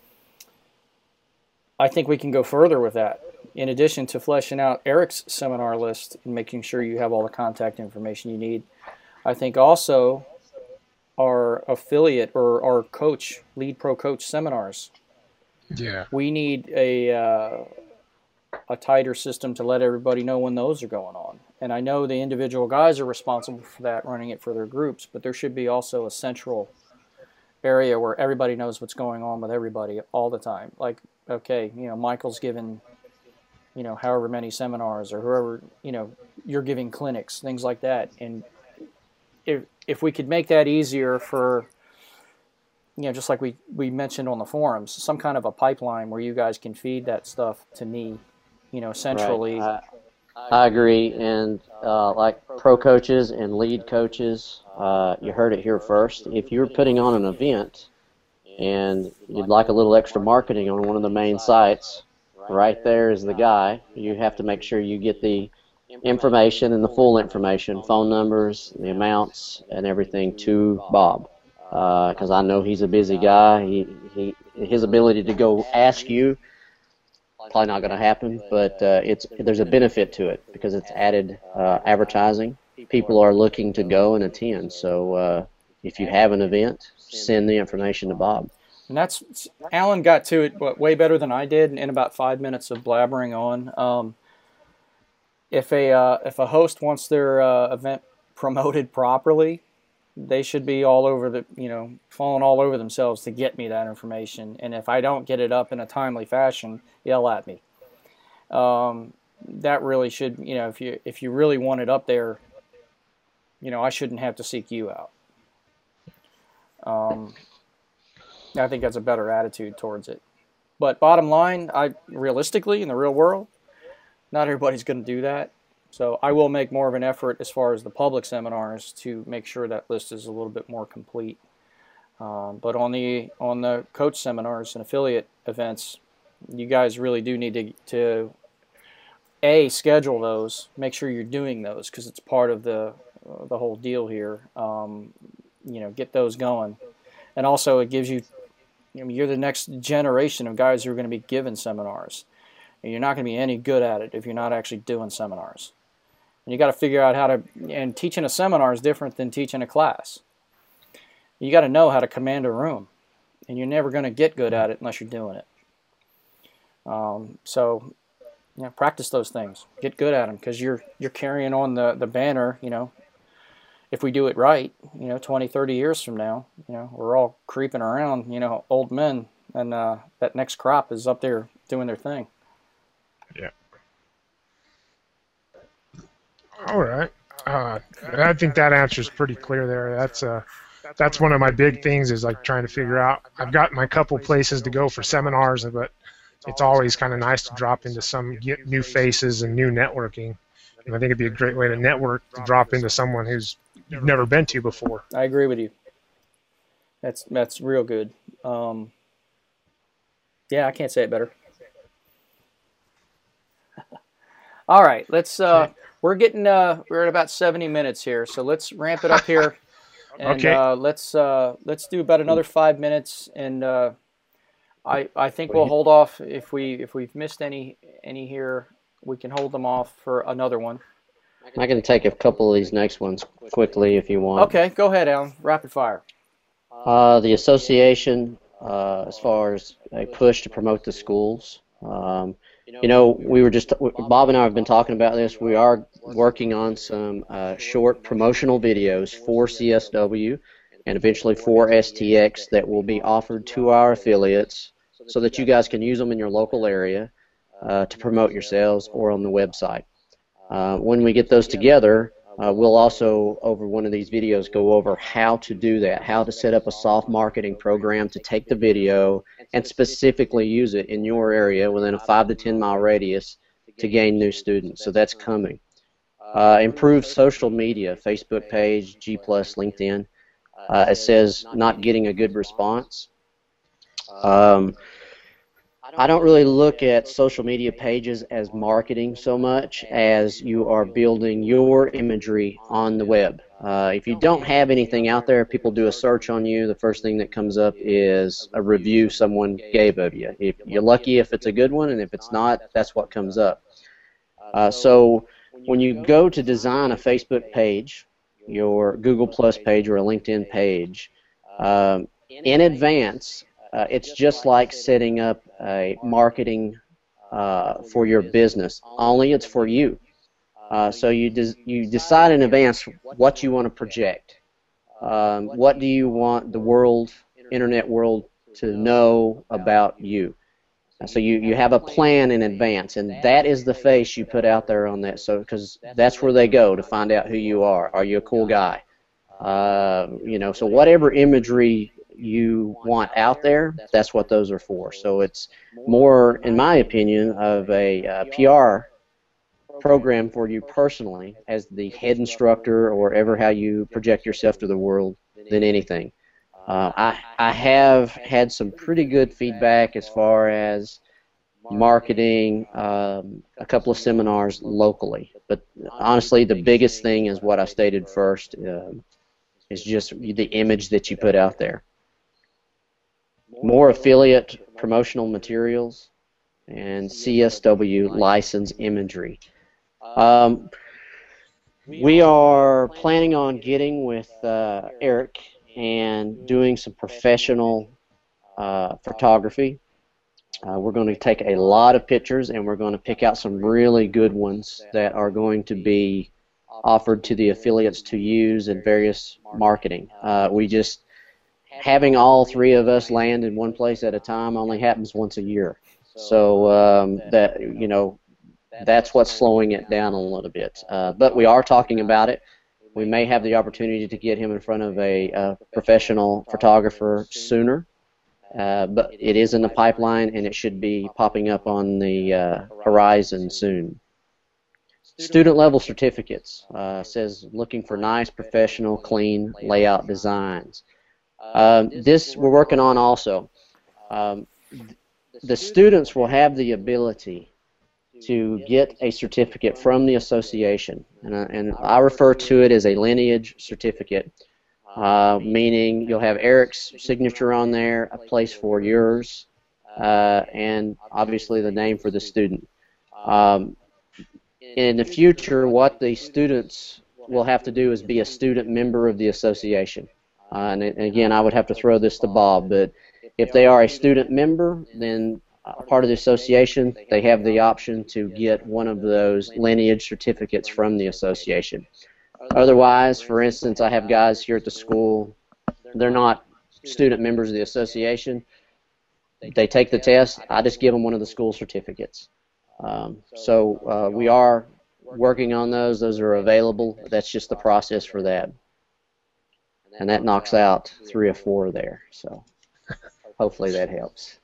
I think we can go further with that. In addition to fleshing out Eric's seminar list and making sure you have all the contact information you need, I think also our affiliate or our coach, Lead Pro Coach seminars. Yeah. We need a uh, a tighter system to let everybody know when those are going on. And I know the individual guys are responsible for that, running it for their groups, but there should be also a central area where everybody knows what's going on with everybody all the time. Like, okay, you know, Michael's given, you know, however many seminars, or whoever, you know, you're giving clinics, things like that. And if if we could make that easier for, you know, just like we, we mentioned on the forums, some kind of a pipeline where you guys can feed that stuff to me, you know, centrally. Right. I, I agree. And uh, like pro coaches and lead coaches, uh, you heard it here first. If you're putting on an event and you'd like a little extra marketing on one of the main sites, right there is the guy. You have to make sure you get the information and the full information, phone numbers, the amounts, and everything to Bob. Because uh, I know he's a busy guy. He, he, his ability to go ask you, probably not going to happen, but uh, it's there's a benefit to it because it's added uh, advertising. People are looking to go and attend. So uh, if you have an event, send the information to Bob. And that's, Alan got to it what, way better than I did in about five minutes of blabbering on. Um, if a uh, if a host wants their uh, event promoted properly, they should be all over the, you know, falling all over themselves to get me that information. And if I don't get it up in a timely fashion, yell at me. Um, that really should, you know, if you if you really want it up there, you know, I shouldn't have to seek you out. Um, I think that's a better attitude towards it. But bottom line, I realistically, in the real world, not everybody's going to do that. So I will make more of an effort as far as the public seminars to make sure that list is a little bit more complete. Um, but on the on the coach seminars and affiliate events, you guys really do need to, to A, schedule those, make sure you're doing those because it's part of the, uh, the whole deal here. Um, you know, get those going. And also it gives you, you know, you're the next generation of guys who are going to be given seminars. And you're not going to be any good at it if you're not actually doing seminars. And you got to figure out how to, and teaching a seminar is different than teaching a class. You got to know how to command a room. And you're never going to get good at it unless you're doing it. Um, so, you know, practice those things. Get good at them because you're, you're carrying on the, the banner, you know. If we do it right, you know, twenty, thirty years from now, you know, we're all creeping around, you know, old men, and uh, that next crop is up there doing their thing. Yeah. All right. Uh, I think that answer is pretty clear there. That's uh, that's one of my big things is like trying to figure out. I've got my couple places to go for seminars, but it's always kind of nice to drop into some, get new faces and new networking. And I think it'd be a great way to network, to drop into someone who's you've never been to before. I agree with you. That's that's real good. Um, yeah, I can't say it better. All right, let's. Uh, we're getting. Uh, we're at about seventy minutes here, so let's ramp it up here, and okay. uh, let's uh, let's do about another five minutes, and uh, I I think we'll hold off if we if we've missed any any here, we can hold them off for another one. I can take a couple of these next ones quickly if you want. Okay, go ahead, Alan. Rapid fire. Uh, the association, uh, as far as a push to promote the schools. Um, you know, we were just, Bob and I have been talking about this. We are working on some uh, short promotional videos for C S W and eventually for S T X that will be offered to our affiliates so that you guys can use them in your local area uh, to promote yourselves or on the website. Uh, when we get those together, Uh, we'll also, over one of these videos, go over how to do that, how to set up a soft marketing program to take the video and specifically use it in your area within a five to ten mile radius to gain new students. So that's coming. Uh, improve social media, Facebook page, G plus, LinkedIn. Uh, it says not getting a good response. Um, I don't really look at social media pages as marketing so much as you are building your imagery on the web. Uh, if you don't have anything out there, people do a search on you, the first thing that comes up is a review someone gave of you. If you're lucky if it's a good one, and if it's not, that's what comes up. Uh, so when you go to design a Facebook page, your Google Plus page, or a LinkedIn page, um, in advance, Uh, it's just like setting up a marketing uh, for your business, only it's for you. Uh, so you, des you decide in advance what you want to project. Um, what do you want the world, internet world, to know about you? So you, you have a plan in advance, and that is the face you put out there on that. So because that's where they go to find out who you are. Are you a cool guy? Uh, you know, so whatever imagery you want out there, that's what those are for. So it's more, in my opinion, of a uh, P R program for you personally as the head instructor, or ever how you project yourself to the world, than anything. Uh, I, I have had some pretty good feedback as far as marketing, um, a couple of seminars locally. But honestly, the biggest thing is what I stated first, uh, is just the image that you put out there. More affiliate promotional materials and C S W license imagery. Um, we are planning on getting with uh, Eric and doing some professional uh, photography. Uh, we're going to take a lot of pictures, and we're going to pick out some really good ones that are going to be offered to the affiliates to use in various marketing. Uh, we just having all three of us land in one place at a time only happens once a year. So um, that, you know, that's what's slowing it down a little bit. Uh, but we are talking about it. We may have the opportunity to get him in front of a, a professional photographer sooner. Uh, but it is in the pipeline, and it should be popping up on the uh, horizon soon. Student level certificates, uh, says looking for nice, professional, clean layout designs. Um, this we're working on also. Um, the students will have the ability to get a certificate from the association, and, uh, and I refer to it as a lineage certificate, uh, meaning you'll have Eric's signature on there, a place for yours, uh, and obviously the name for the student. Um, in the future, what the students will have to do is be a student member of the association. Uh, and, and again, I would have to throw this to Bob, but if they are a student member, then uh, part of the association, they have the option to get one of those lineage certificates from the association. Otherwise, for instance, I have guys here at the school, they're not student members of the association. They take the test, I just give them one of the school certificates. Um, so uh, we are working on those. Those are available. That's just the process for that. And that knocks out three or four there. So hopefully that helps.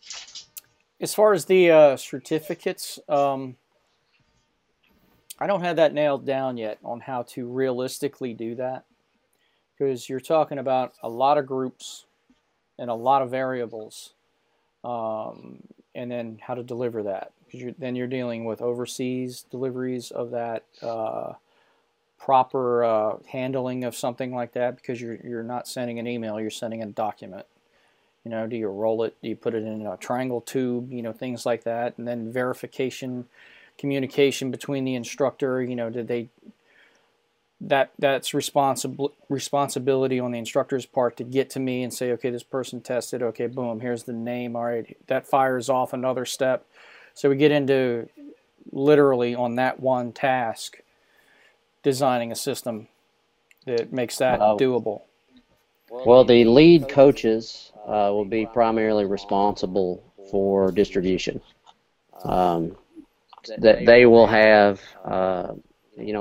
As far as the uh, certificates, um, I don't have that nailed down yet on how to realistically do that, because you're talking about a lot of groups and a lot of variables, um, and then how to deliver that. Because you're, then you're dealing with overseas deliveries of that, uh, proper uh, handling of something like that, because you're you're not sending an email, you're sending a document. You know, do you roll it? Do you put it in a triangle tube? You know, things like that, and then verification, communication between the instructor. You know, did they? That that's responsible responsibility on the instructor's part to get to me and say, okay, this person tested. Okay, boom, here's the name. All right, that fires off another step. So we get into literally on that one task, designing a system that makes that uh, doable. Well, the lead coaches uh, will be primarily responsible for distribution. Um, that they will have, uh, you know,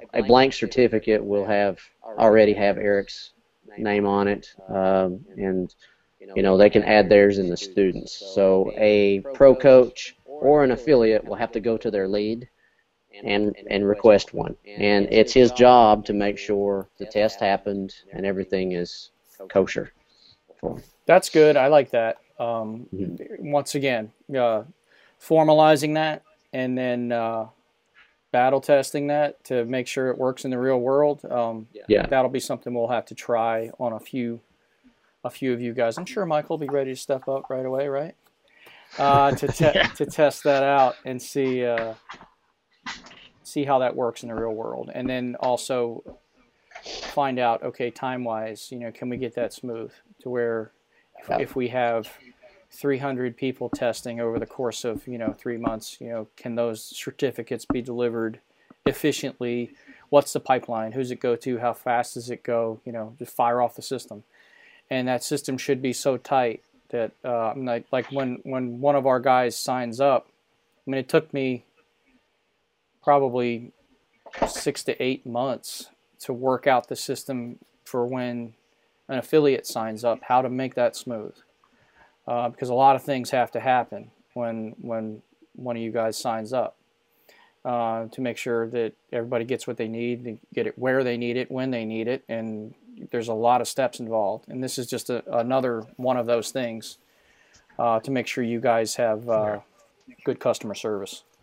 a blank certificate will have already have Eric's name on it, um, and you know they can add theirs in the students. So a pro coach or an affiliate will have to go to their lead and and request one, and it's his job to make sure the test happened and everything is kosher. That's good. I like that. Um, Mm-hmm. Once again, uh, formalizing that and then uh, battle testing that to make sure it works in the real world. Um, Yeah. That'll be something we'll have to try on a few, a few of you guys. I'm sure Michael will be ready to step up right away, right? Uh, to te- Yeah. to test that out and see uh, see how that works in the real world, and then also find out, okay, time wise, you know, can we get that smooth to where if, Yeah. if we have three hundred people testing over the course of, you know, three months, you know, can those certificates be delivered efficiently? What's the pipeline? Who's it go to? How fast does it go? You know, just fire off the system. And that system should be so tight that, uh, like, like when, when one of our guys signs up, I mean, it took me probably six to eight months to work out the system for when an affiliate signs up, how to make that smooth. Uh, because a lot of things have to happen when when one of you guys signs up uh, to make sure that everybody gets what they need, they get it where they need it, when they need it, and there's a lot of steps involved. And this is just a, another one of those things uh, to make sure you guys have uh, good customer service.